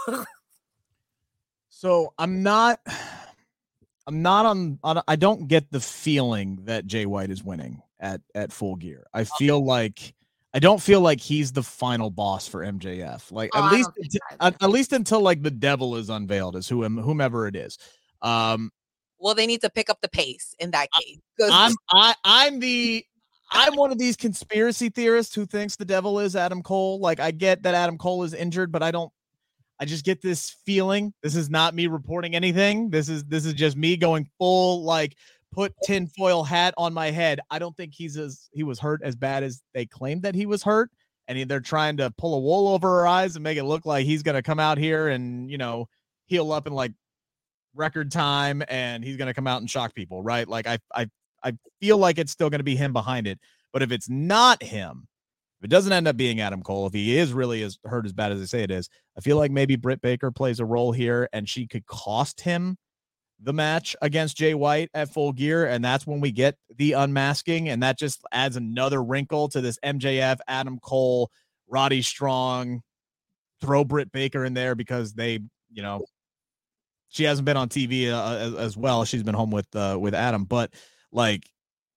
So I'm not. I'm not on, on. I don't get the feeling that Jay White is winning at at Full Gear. I feel like I don't feel like he's the final boss for M J F. Like Oh, at I least don't think unti- either. at, at least until like the devil is unveiled as whom whomever it is. Um, Well, they need to pick up the pace in that case. 'cause- I'm I I'm the I'm one of these conspiracy theorists who thinks the devil is Adam Cole. Like I get that Adam Cole is injured, but I don't. I just get this feeling. This is not me reporting anything. This is this is just me going full like put tinfoil hat on my head. I don't think he's as he was hurt as bad as they claimed that he was hurt, and he, they're trying to pull a wool over her eyes and make it look like he's gonna come out here and you know heal up in like record time, and he's gonna come out and shock people, right? Like I I I feel like it's still gonna be him behind it, but if it's not him. If it doesn't end up being Adam Cole, if he is really as hurt as bad as they say it is, I feel like maybe Britt Baker plays a role here and she could cost him the match against Jay White at Full Gear. And that's when we get the unmasking. And that just adds another wrinkle to this M J F, Adam Cole, Roddy Strong, throw Britt Baker in there because they, you know, she hasn't been on T V uh, as, as well. She's been home with, uh, with Adam. But like,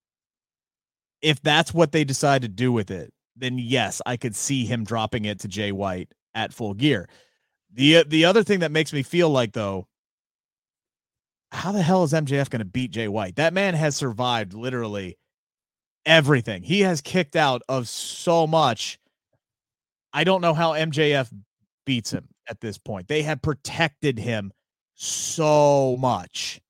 if that's what they decide to do with it, then yes, I could see him dropping it to Jay White at Full Gear. The the other thing that makes me feel like, though, how the hell is M J F going to beat Jay White? That man has survived literally everything. He has kicked out of so much. I don't know how M J F beats him at this point. They have protected him so much.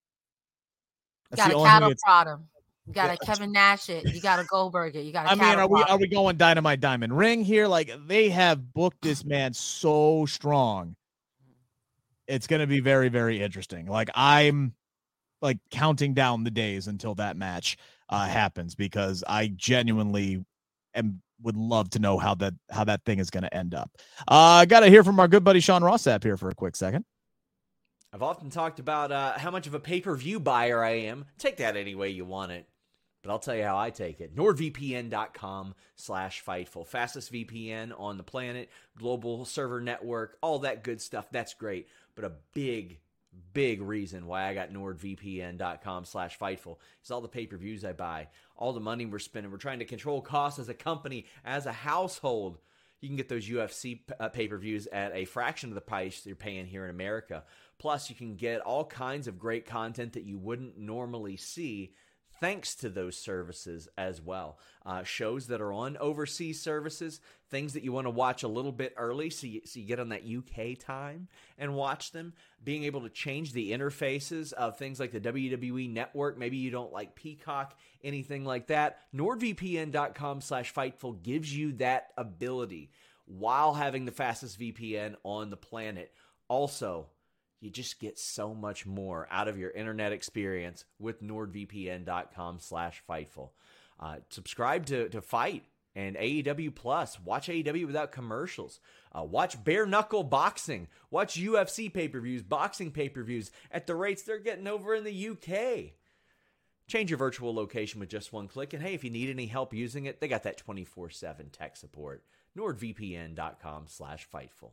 That's Got the a only thing cattle that's- prod him. You got Yeah. a Kevin Nash it. You got a Goldberg it. You got a I mean, are cattle we prod are we going Dynamite Diamond Ring here? Like they have booked this man so strong. It's going to be very, very interesting. Like I'm like counting down the days until that match uh, happens because I genuinely am would love to know how that how that thing is going to end up. Uh, I got to hear from our good buddy Sean Rossap here for a quick second. I've often talked about uh, how much of a pay-per-view buyer I am. Take that any way you want it. But I'll tell you how I take it. NordVPN.com slash Fightful. Fastest V P N on the planet. Global server network. All that good stuff. That's great. But a big, big reason why I got NordVPN.com slash Fightful is all the pay-per-views I buy. All the money we're spending. We're trying to control costs as a company, as a household. You can get those U F C uh, pay-per-views at a fraction of the price you're paying here in America. Plus, you can get all kinds of great content that you wouldn't normally see thanks to those services as well. Uh, shows that are on overseas services, things that you want to watch a little bit early so you, so you get on that U K time and watch them. Being able to change the interfaces of things like the W W E Network. Maybe you don't like Peacock, anything like that. NordVPN.com slash Fightful gives you that ability while having the fastest V P N on the planet. Also, you just get so much more out of your internet experience with NordVPN.com slash Fightful. Uh, subscribe to, to Fight and A E W Plus. Watch A E W without commercials. Uh, watch bare knuckle boxing. Watch U F C pay-per-views, boxing pay-per-views at the rates they're getting over in the U K. Change your virtual location with just one click. And hey, if you need any help using it, they got that twenty-four seven tech support. NordVPN.com slash Fightful.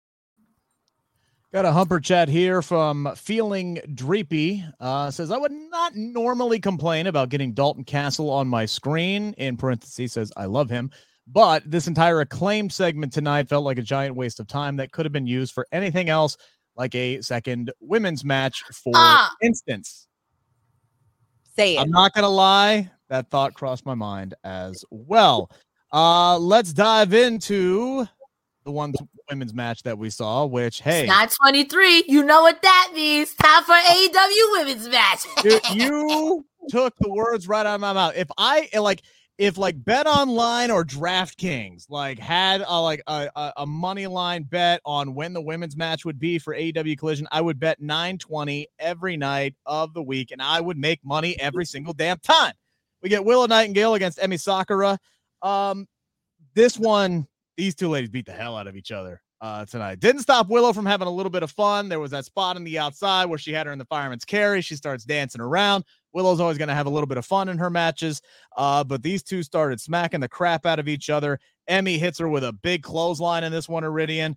Got a humper chat here from Feeling Dreepy. Uh, says, I would not normally complain about getting Dalton Castle on my screen. In parentheses, says, I love him. But this entire Acclaim segment tonight felt like a giant waste of time that could have been used for anything else, like a second women's match, for Ah. instance. Say it. I'm not gonna lie, that thought crossed my mind as well. Uh, let's dive into the one women's match that we saw, which hey, it's nine twenty-three. You know what that means? Time for A E W women's match. Dude, you took the words right out of my mouth. If I like, if like Bet Online or DraftKings like had a, like a, a, a money line bet on when the women's match would be for A E W Collision, I would bet nine twenty every night of the week, and I would make money every single damn time. We get Willow Nightingale against Emi Sakura. Um, this one, these two ladies beat the hell out of each other uh, tonight. Didn't stop Willow from having a little bit of fun. There was that spot on the outside where she had her in the fireman's carry. She starts dancing around. Willow's always going to have a little bit of fun in her matches, uh, but these two started smacking the crap out of each other. Emi hits her with a big clothesline in this one, Iridian.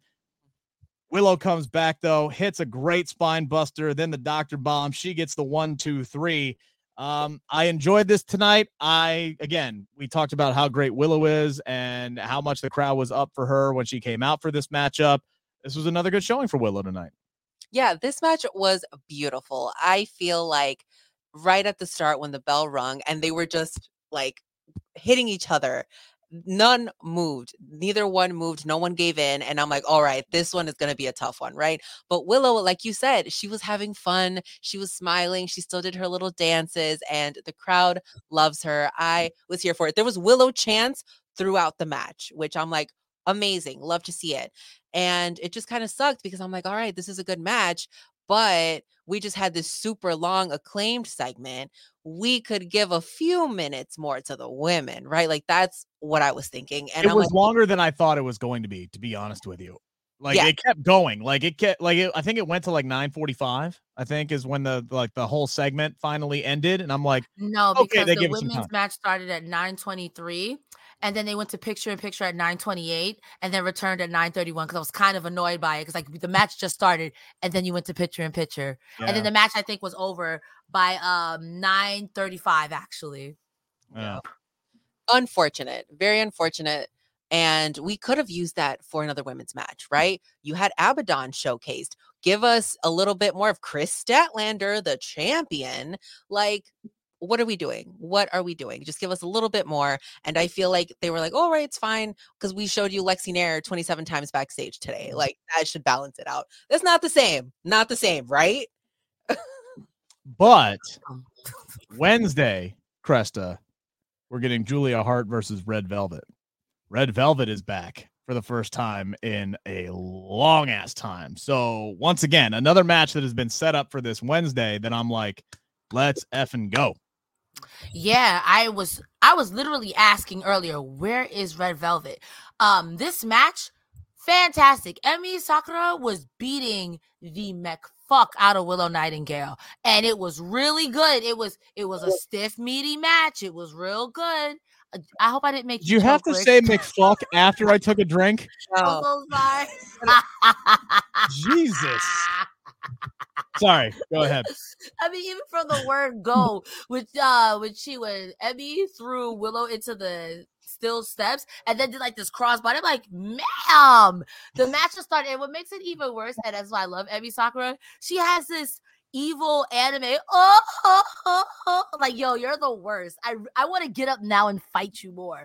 Willow comes back, though, hits a great spine buster, then the doctor bomb. She gets the one, two, three. Um, I enjoyed this tonight. I, again, we talked about how great Willow is and how much the crowd was up for her when she came out for this matchup. This was another good showing for Willow tonight. Yeah, this match was beautiful. I feel like right at the start when the bell rung and they were just like hitting each other, none moved. Neither one moved. No one gave in. And I'm like, all right, this one is going to be a tough one, right? But Willow, like you said, she was having fun. She was smiling. She still did her little dances and the crowd loves her. I was here for it. There was Willow chants throughout the match, which I'm like, amazing. Love to see it. And it just kind of sucked because I'm like, all right, this is a good match. But we just had this super long acclaimed segment. We could give a few minutes more to the women, right? Like that's what I was thinking. And it I'm was like, longer than I thought it was going to be, to be honest with you. Like yeah. it kept going. Like it kept like it, I think it went to like nine forty-five. I think is when the like the whole segment finally ended. And I'm like, no, okay, because they the gave us some time. women's match started at nine twenty-three. And then they went to picture in picture at nine twenty-eight and then returned at nine thirty-one because I was kind of annoyed by it because like the match just started and then you went to picture in picture. Yeah. And then the match I think was over by um nine thirty-five actually. Yeah. Unfortunate, very unfortunate. And we could have used that for another women's match, right? You had Abaddon showcased. Give us a little bit more of Chris Statlander, the champion. Like, what are we doing? What are we doing? Just give us a little bit more. And I feel like they were like, all right, it's fine. Because we showed you Lexi Nair twenty-seven times backstage today. Like that should balance it out. That's not the same. Not the same, right? But Wednesday, Cresta, we're getting Julia Hart versus Red Velvet. Red Velvet is back for the first time in a long ass time. So once again, another match that has been set up for this Wednesday that I'm like, let's effing go. Yeah, I was I was literally asking earlier, where is Red Velvet? Um, this match, fantastic. Emi Sakura was beating the mech fuck out of Willow Nightingale, and it was really good. It was it was a stiff, meaty match. It was real good. I hope I didn't make you. You Do you have to Rick. say McFuck after I took a drink? I'm so sorry. Jesus. Sorry, go ahead. I mean, even from the word go, which uh when she when Emi threw Willow into the steel steps and then did like this crossbody, I'm like, ma'am, the match just started. And what makes it even worse, and that's why I love Emi Sakura, she has this evil anime. Oh, oh, oh, oh. Like, yo, you're the worst. I I want to get up now and fight you more.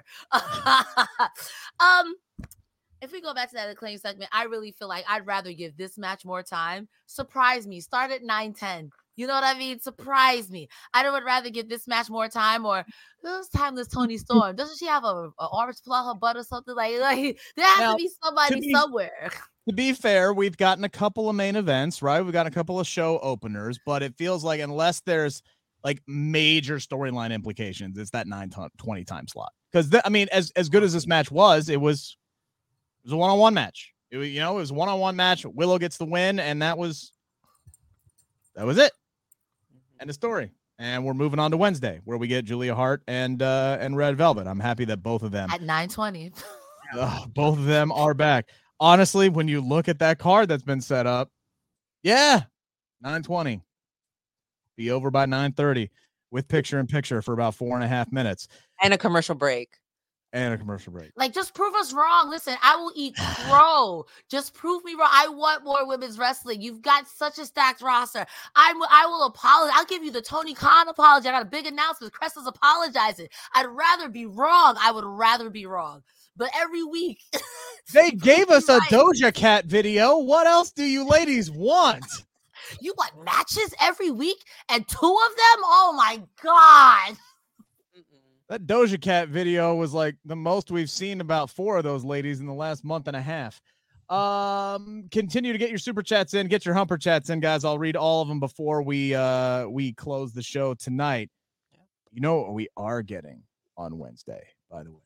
um. If we go back to that acclaim segment, I really feel like I'd rather give this match more time. Surprise me. Start at nine ten. You know what I mean? Surprise me. I would rather give this match more time. Or who's timeless Toni Storm? Doesn't she have a, a orange plum her butt or something? Like, like there has now, to be somebody to be, somewhere. To be fair, we've gotten a couple of main events, right? We've got a couple of show openers, but it feels like unless there's like major storyline implications, it's that nine twenty time slot. Because I mean, as as good as this match was, it was. It was a one-on-one match. It was, you know, it was a one-on-one match. Willow gets the win, and that was that was it. End of story. And we're moving on to Wednesday, where we get Julia Hart and uh, and Red Velvet. I'm happy that both of them at nine twenty. uh, both of them are back. Honestly, when you look at that card that's been set up, yeah, nine twenty. Be over by nine thirty with picture in picture for about four and a half minutes and a commercial break. And a commercial break. Like, just prove us wrong. Listen, I will eat crow. Just prove me wrong. I want more women's wrestling. You've got such a stacked roster. I'm, I will apologize. I'll give you the Tony Khan apology. I got a big announcement. Cresta's apologizing. I'd rather be wrong. I would rather be wrong. But every week. They gave us a Doja Cat video. What else do you ladies want? You want matches every week and two of them? Oh, my God. That Doja Cat video was like the most we've seen about four of those ladies in the last month and a half. Um, continue to get your super chats in, get your humper chats in, guys. I'll read all of them before we uh we close the show tonight. You know what we are getting on Wednesday, by the way?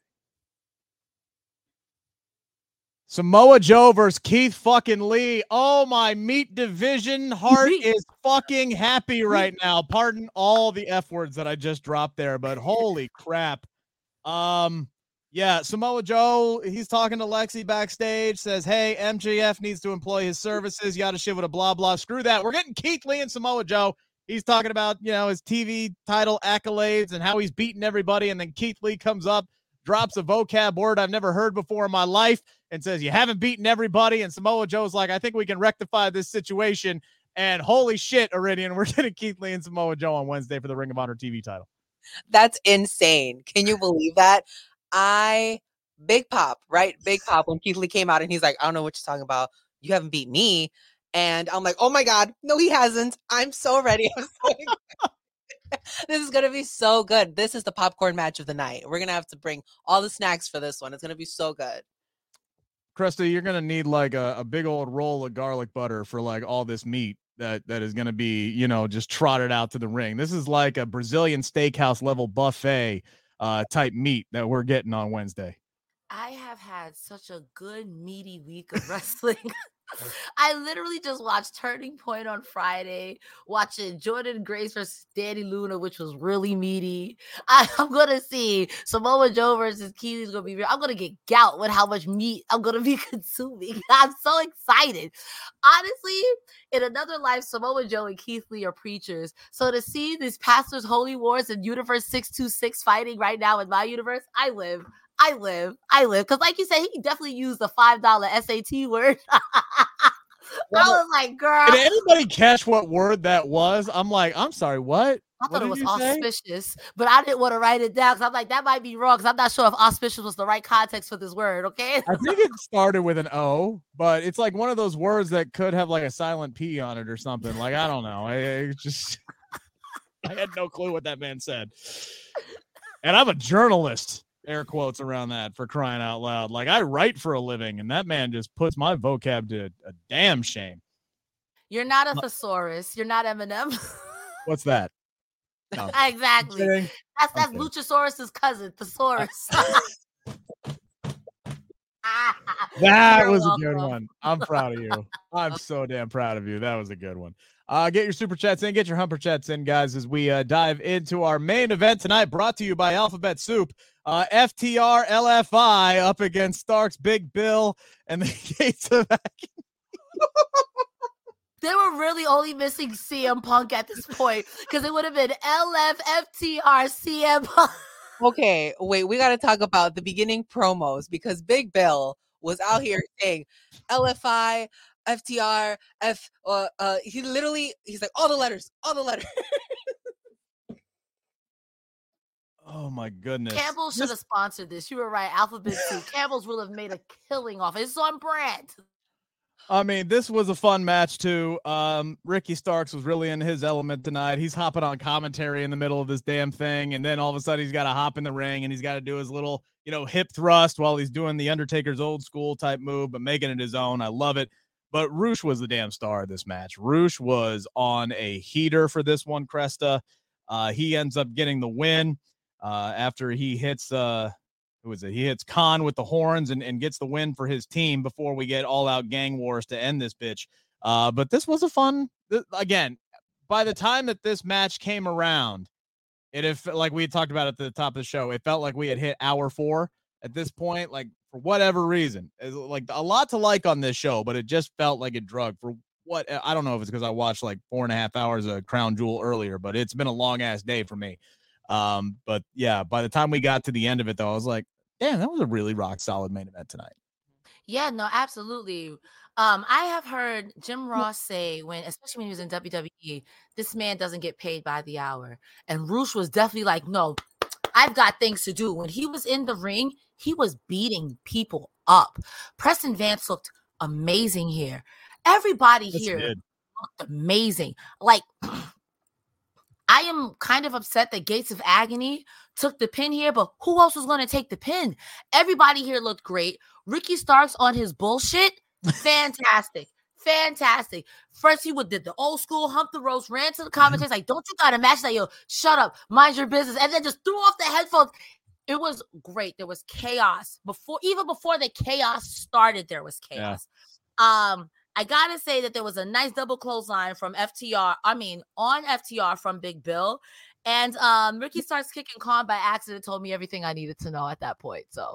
Samoa Joe versus Keith fucking Lee. Oh, my meat division heart is fucking happy right now. Pardon all the F words that I just dropped there, but holy crap. Um, yeah, Samoa Joe, he's talking to Lexi backstage, says, hey, M J F needs to employ his services, yada shit with a blah, blah. Screw that. We're getting Keith Lee and Samoa Joe. He's talking about, you know, his T V title accolades and how he's beating everybody, and then Keith Lee comes up, drops a vocab word I've never heard before in my life, and says, you haven't beaten everybody. And Samoa Joe's like, I think we can rectify this situation. And holy shit, Iridian, we're getting Keith Lee and Samoa Joe on Wednesday for the Ring of Honor T V title. That's insane. Can you believe that? I, big pop, right? Big pop when Keith Lee came out and he's like, I don't know what you're talking about. You haven't beat me. And I'm like, oh my God, no, he hasn't. I'm so ready. I'm so This is going to be so good. This is the popcorn match of the night. We're going to have to bring all the snacks for this one. It's going to be so good. Cresta, you're going to need like a, a big old roll of garlic butter for like all this meat that, that is going to be, you know, just trotted out to the ring. This is like a Brazilian steakhouse level buffet uh, type meat that we're getting on Wednesday. I have had such a good meaty week of wrestling. I literally just watched Turning Point on Friday, watching Jordan Grace versus Danny Luna, which was really meaty. I, I'm going to see Samoa Joe versus Keith is going to be real. I'm going to get gout with how much meat I'm going to be consuming. I'm so excited. Honestly, in another life, Samoa Joe and Keith Lee are preachers. So to see these pastors, holy wars, and Universe six two six fighting right now in my universe, I live. I live, I live. Because like you said, he definitely used the five dollar S A T word. Well, I was like, girl. Did anybody catch what word that was? I'm like, I'm sorry, what? I thought what it was say? auspicious, but I didn't want to write it down because I'm like, that might be wrong because I'm not sure if auspicious was the right context for this word, okay? I think it started with an O, but it's like one of those words that could have like a silent P on it or something. Like, I don't know. I, I just, I had no clue what that man said. And I'm a journalist. Air quotes around that, for crying out loud. Like, I write for a living, and that man just puts my vocab to a damn shame. You're not a thesaurus. You're not Eminem. What's that? No. Exactly. That's that's Luchasaurus's cousin, thesaurus. That You're was welcome. a good one. I'm proud of you. I'm so damn proud of you. That was a good one. Uh, get your super chats in, get your humper chats in, guys, as we uh, dive into our main event tonight, brought to you by Alphabet Soup. Uh, F T R L F I up against Starks Big Bill and the Gates of Action. They were really only missing C M Punk at this point because it would have been L F F T R C M Punk. Okay, wait, we got to talk about the beginning promos because Big Bill was out here saying L F I, F T R, F, uh, uh, he literally, he's like, all the letters, all the letters. Oh my goodness. Campbell should have sponsored this. You were right. Alphabet Soup. Campbell's will have made a killing off it. It's on brand. I mean, this was a fun match too. Um, Ricky Starks was really in his element tonight. He's hopping on commentary in the middle of this damn thing, and then all of a sudden he's got to hop in the ring and he's got to do his little, you know, hip thrust while he's doing the Undertaker's old school type move, but making it his own. I love it. But Roosh was the damn star of this match. Roosh was on a heater for this one, Cresta. Uh, he ends up getting the win uh, after he hits uh, who is it? He hits Khan with the horns and, and gets the win for his team before we get all out gang wars to end this bitch. Uh, but this was a fun, th- again, by the time that this match came around, it if like we had talked about at the top of the show, it felt like we had hit hour four at this point, like for whatever reason. It's like a lot to like on this show, but it just felt like it drug for what, I don't know if it's because I watched like four and a half hours of Crown Jewel earlier, but it's been a long ass day for me. Um, but yeah, by the time we got to the end of it though, I was like, damn, that was a really rock solid main event tonight. Yeah, no, absolutely. Um, I have heard Jim Ross say when, especially when he was in W W E, this man doesn't get paid by the hour. And Roosh was definitely like, no, I've got things to do. When he was in the ring, he was beating people up. Preston Vance looked amazing here. Everybody Yes, here he did. looked amazing. Like, I am kind of upset that Gates of Agony took the pin here, but who else was going to take the pin? Everybody here looked great. Ricky Starks on his bullshit, fantastic. Fantastic. First, he would did the old school hump the ropes, ran to the commentators like, don't you got a match? Like, yo, shut up, mind your business. And then just threw off the headphones. It was great. There was chaos. Before, even before the chaos started, there was chaos. Yeah. Um, I gotta say that there was a nice double clothesline from F T R. I mean, on F T R from Big Bill. And um, Ricky Starks kicking Khan by accident told me everything I needed to know at that point. So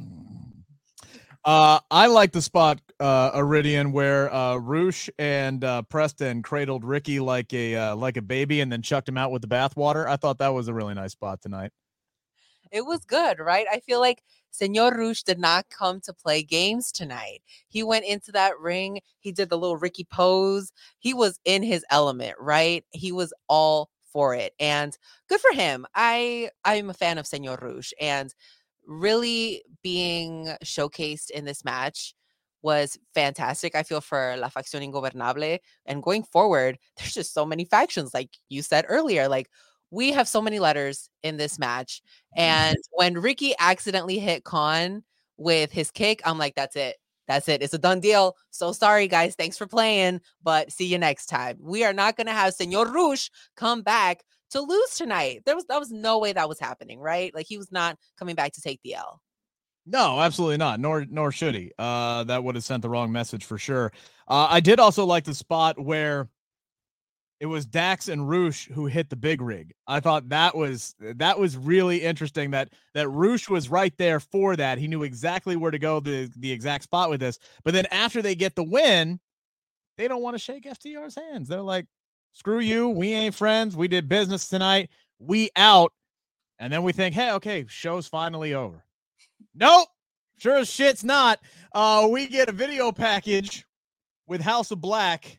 uh, I like the spot, uh, Iridian, where uh, Roosh and uh, Preston cradled Ricky like a uh, like a baby and then chucked him out with the bathwater. I thought that was a really nice spot tonight. It was good, right? I feel like Senor Roosh did not come to play games tonight. He went into that ring. He did the little Ricky pose. He was in his element, right? He was all for it. And good for him. I, I'm a fan of Senor Roosh. And really being showcased in this match was fantastic. I feel for La Facción Ingobernable. And going forward, there's just so many factions, like you said earlier. Like, we have so many letters in this match. And when Ricky accidentally hit Khan with his kick, I'm like, that's it. That's it. It's a done deal. So sorry, guys. Thanks for playing, but see you next time. We are not going to have Senor Roosh come back to lose tonight. There was, that was no way that was happening, right? Like, he was not coming back to take the L. No, absolutely not. Nor nor should he. Uh, that would have sent the wrong message for sure. Uh, I did also like the spot where it was Dax and Roosh who hit the big rig. I thought that was that was really interesting that that Roosh was right there for that. He knew exactly where to go, the, the exact spot with this. But then after they get the win, they don't want to shake F T R's hands. They're like, screw you. We ain't friends. We did business tonight. We out. And then we think, hey, okay, show's finally over. Nope. Sure as shit's not. Uh, we get a video package with House of Black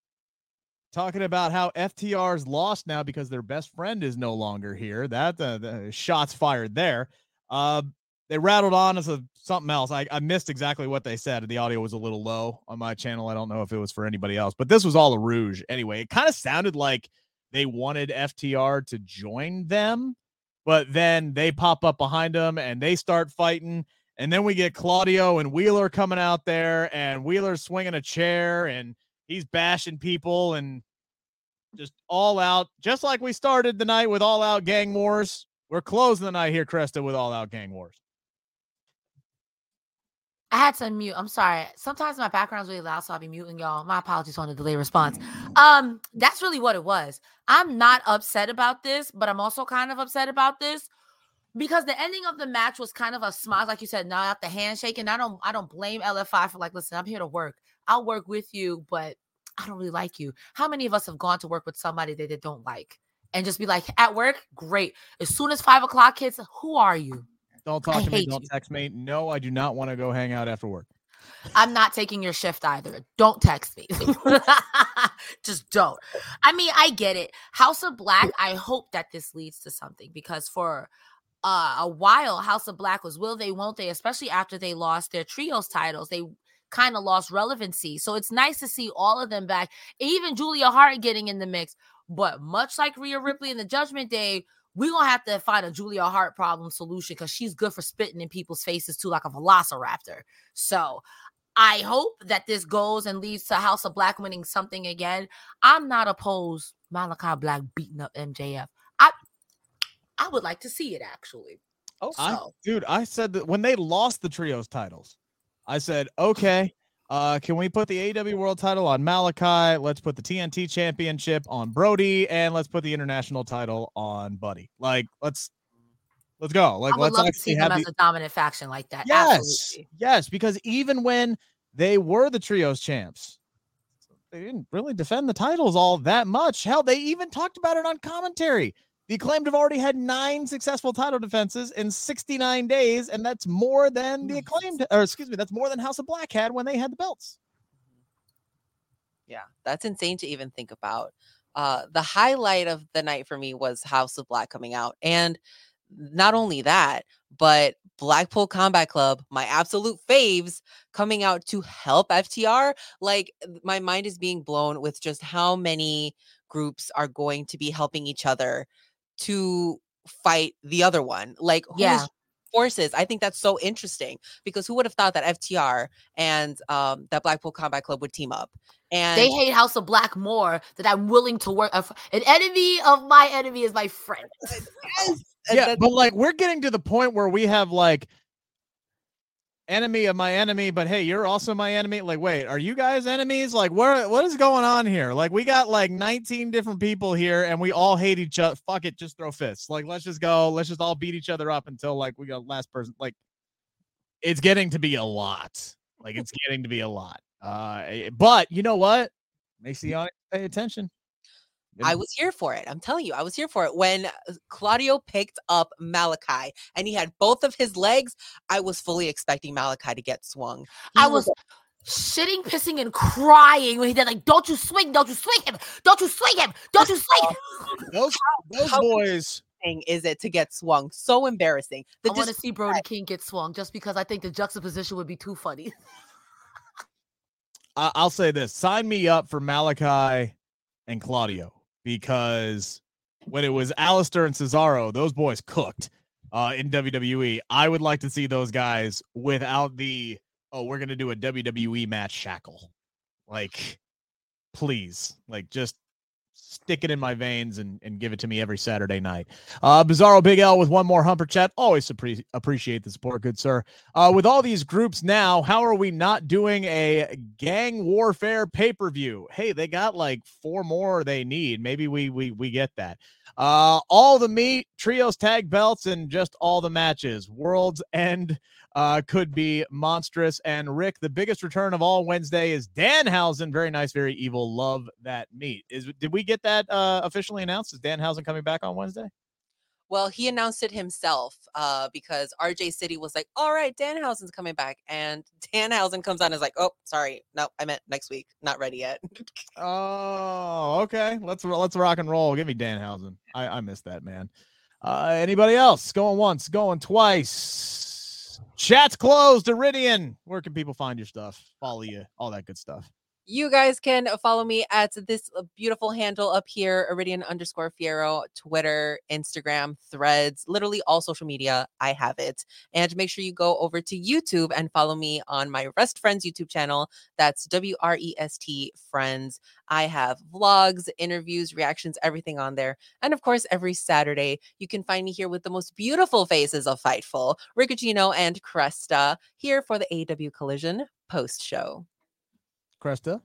talking about how F T R's lost now because their best friend is no longer here. That uh, the shots fired there. Uh, they rattled on as a something else. I, I missed exactly what they said. The audio was a little low on my channel. I don't know if it was for anybody else, but this was all a rouge. Anyway, it kind of sounded like they wanted F T R to join them, but then they pop up behind them and they start fighting. And then we get Claudio and Wheeler coming out there, and Wheeler's swinging a chair and he's bashing people and just all out, just like we started the night with All Out Gang Wars. We're closing the night here, Cresta, with All Out Gang Wars. I had to unmute. I'm sorry. Sometimes my background's really loud, so I'll be muting y'all. My apologies on the delay response. Um, that's really what it was. I'm not upset about this, but I'm also kind of upset about this because the ending of the match was kind of a smile, like you said, not the handshake. And I don't, I don't blame L F I for like, listen, I'm here to work. I'll work with you, but I don't really like you. How many of us have gone to work with somebody that they don't like and just be like, at work, great. As soon as five o'clock hits, who are you? Don't talk I to me. hate Don't you. text me. No, I do not want to go hang out after work. I'm not taking your shift either. Don't text me. Just don't. I mean, I get it. House of Black, I hope that this leads to something because for uh, a while, House of Black was will they, won't they, especially after they lost their trios titles. They kind of lost relevancy. So it's nice to see all of them back. Even Julia Hart getting in the mix. But much like Rhea Ripley in the Judgment Day, we're going to have to find a Julia Hart problem solution because she's good for spitting in people's faces too, like a velociraptor. So I hope that this goes and leads to House of Black winning something again. I'm not opposed Malachi Black beating up M J F. I I would like to see it, actually. Oh, so. I, dude, I said that when they lost the trios titles, I said, okay, uh, can we put the A E W World title on Malachi? Let's put the T N T Championship on Brody, and let's put the International title on Buddy. Like, let's let's go. Like, I would let's love to actually see have them as the... a dominant faction like that. Yes, Absolutely. yes, because even when they were the trios champs, they didn't really defend the titles all that much. Hell, they even talked about it on commentary. The Acclaimed have already had nine successful title defenses in sixty-nine days, and that's more than the Acclaimed, or excuse me, that's more than House of Black had when they had the belts. Yeah, that's insane to even think about. Uh, the highlight of the night for me was House of Black coming out. And not only that, but Blackpool Combat Club, my absolute faves, coming out to help F T R. Like, my mind is being blown with just how many groups are going to be helping each other to fight the other one. Like, who's Yeah. forces. I think that's so interesting, because who would have thought that F T R and um, that Blackpool Combat Club would team up? And They hate House of Black more than I'm willing to work. An enemy of my enemy is my friend. yes, Yeah, that- but like we're getting to the point where we have like enemy of my enemy, but hey, you're also my enemy. Like, wait, are you guys enemies? Like, where what is going on here? Like, we got like nineteen different people here, and we all hate each other. Fuck it, just throw fists. Like, let's just go. Let's just all beat each other up until like we got last person. Like, it's getting to be a lot. Like, it's getting to be a lot. Uh, but you know what? Makes the audience pay attention. I was here for it. I'm telling you, I was here for it. When Claudio picked up Malachi and he had both of his legs, I was fully expecting Malachi to get swung. He I was shitting, pissing, and crying when he did, like, don't you swing, don't you swing him, don't you swing him, don't you swing him. Those those How- boys. Thing is it to get swung? So embarrassing. The I want to dis- see Brody King get swung just because I think the juxtaposition would be too funny. I- I'll say this: sign me up for Malachi and Claudio, because when it was Alistair and Cesaro, those boys cooked uh, in W W E. I would like to see those guys without the, oh, we're going to do a W W E match shackle. Like, please, like, just stick it in my veins and, and give it to me every Saturday night. Uh, Bizarro Big L with one more Humper Chat. Always appre- appreciate the support, good sir. Uh, with all these groups now, how are we not doing a gang warfare pay-per-view? Hey, they got like four more they need. Maybe we we we get that. Uh, all the meat, trios, tag belts, and just all the matches. World's End uh, could be monstrous. And Rick, the biggest return of all Wednesday is Danhausen. Very nice, very evil. Love that meat. Is did we get that uh, officially announced? Is Danhausen coming back on Wednesday? Well, he announced it himself uh, because R J City was like, all right, Danhausen's coming back. And Danhausen comes on and is like, oh, sorry. No, I meant next week. Not ready yet. Oh, okay. Let's let's rock and roll. Give me Danhausen. I, I missed that, man. Uh, anybody else? Going once, going twice. Chat's closed. Iridian. Where can people find your stuff? Follow you, all that good stuff. You guys can follow me at this beautiful handle up here, Iridian underscore Fiero, Twitter, Instagram, Threads, literally all social media. I have it. And make sure you go over to YouTube and follow me on my Rest Friends YouTube channel. That's W R E S T Friends. I have vlogs, interviews, reactions, everything on there. And of course, every Saturday, you can find me here with the most beautiful faces of Fightful, Riccacino and Cresta, here for the A E W Collision post show. Cresta.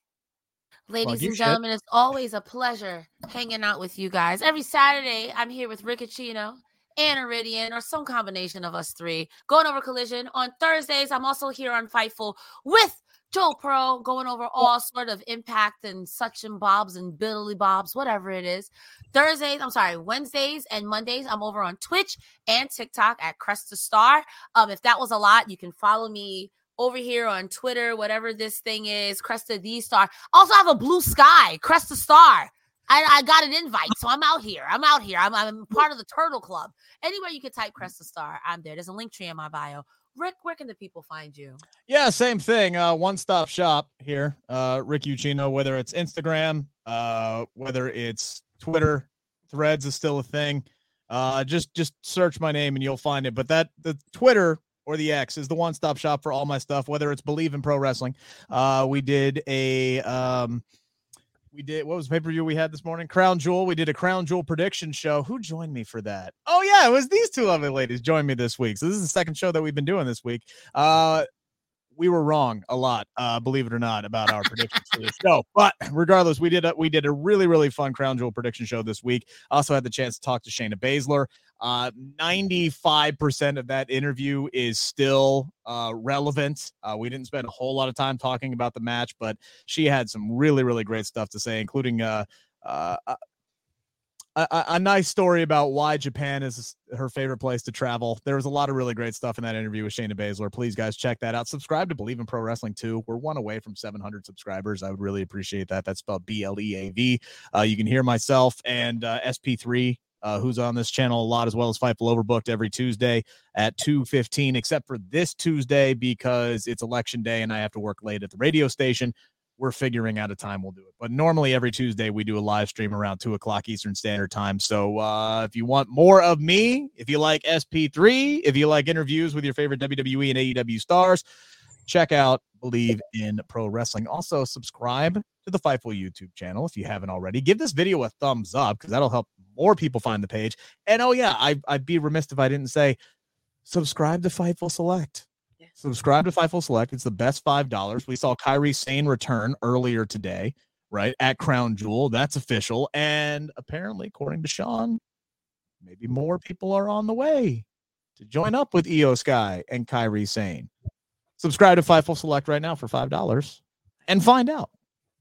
Ladies you and shit. gentlemen, it's always a pleasure hanging out with you guys. Every Saturday, I'm here with Riccacino and Iridian, or some combination of us three, going over Collision. On Thursdays, I'm also here on Fightful with Joe Pro, going over all sort of Impact and such and bobs and biddly bobs, whatever it is. Thursdays, I'm sorry, Wednesdays and Mondays, I'm over on Twitch and TikTok at Cresta Star. Um, if that was a lot, you can follow me over here on Twitter, whatever this thing is, Cresta the Star. Also have a blue sky, Cresta Star. I, I got an invite, so I'm out here. I'm out here. I'm, I'm part of the Turtle Club. Anywhere you can type Cresta Star, I'm there. There's a link tree in my bio. Rick, where can the people find you? Yeah, same thing. Uh, one-stop shop here. Uh, Rick Ucchino, whether it's Instagram, uh, whether it's Twitter, Threads is still a thing. Uh, just just search my name and you'll find it. But that the Twitter or the X is the one-stop shop for all my stuff, whether it's Believe in Pro Wrestling. Uh, we did a um, we did what was the pay-per-view we had this morning? Crown Jewel. We did a Crown Jewel prediction show. Who joined me for that? Oh yeah, it was these two lovely ladies joined me this week. So this is the second show that we've been doing this week. Uh, we were wrong a lot, uh, believe it or not, about our predictions for this show. But regardless, we did a, we did a really, really fun Crown Jewel prediction show this week. Also had the chance to talk to Shayna Baszler. Uh, ninety-five percent of that interview is still uh, relevant. Uh, we didn't spend a whole lot of time talking about the match, but she had some really, really great stuff to say, including uh, uh, a, a nice story about why Japan is her favorite place to travel. There was a lot of really great stuff in that interview with Shayna Baszler. Please, guys, check that out. Subscribe to Believe in Pro Wrestling too. We're one away from seven hundred subscribers. I would really appreciate that. That's spelled B L E A V. Uh, you can hear myself and uh, S P three, uh, who's on this channel a lot, as well as Fightful Overbooked every Tuesday at two fifteen, except for this Tuesday because it's election day and I have to work late at the radio station. We're figuring out a time we'll do it. But normally every Tuesday we do a live stream around two o'clock Eastern Standard Time. So uh, if you want more of me, if you like S P three, if you like interviews with your favorite W W E and A E W stars, check out Believe in Pro Wrestling. Also, subscribe to the Fightful YouTube channel if you haven't already. Give this video a thumbs up because that'll help more people find the page. And oh yeah, I, I'd be remiss if I didn't say subscribe to Fightful Select. Subscribe to Fightful Select. It's the best five dollars. We saw Kairi Sane return earlier today, right, at Crown Jewel. That's official. And apparently, according to Sean, maybe more people are on the way to join up with Io Sky and Kairi Sane. Subscribe to Fightful Select right now for five dollars and find out.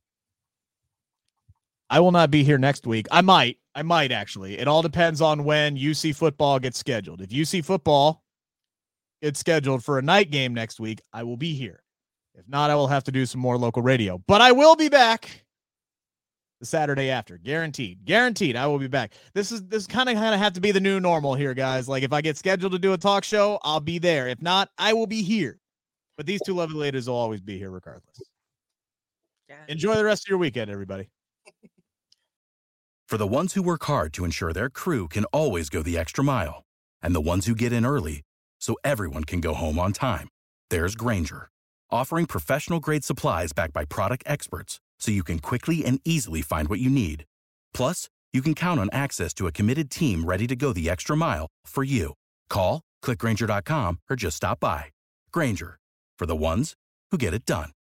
I will not be here next week. I might. I might, actually. It all depends on when U C football gets scheduled. If U C football it's scheduled for a night game next week, I will be here. If not, I will have to do some more local radio. But I will be back the Saturday after. Guaranteed. Guaranteed I will be back. This is this kind of kind of have to be the new normal here, guys. Like if I get scheduled to do a talk show, I'll be there. If not, I will be here. But these two lovely ladies will always be here regardless. Yeah. Enjoy the rest of your weekend, everybody. For the ones who work hard to ensure their crew can always go the extra mile, and the ones who get in early so everyone can go home on time, there's Grainger, offering professional-grade supplies backed by product experts so you can quickly and easily find what you need. Plus, you can count on access to a committed team ready to go the extra mile for you. Call, click Grainger dot com, or just stop by. Grainger, for the ones who get it done.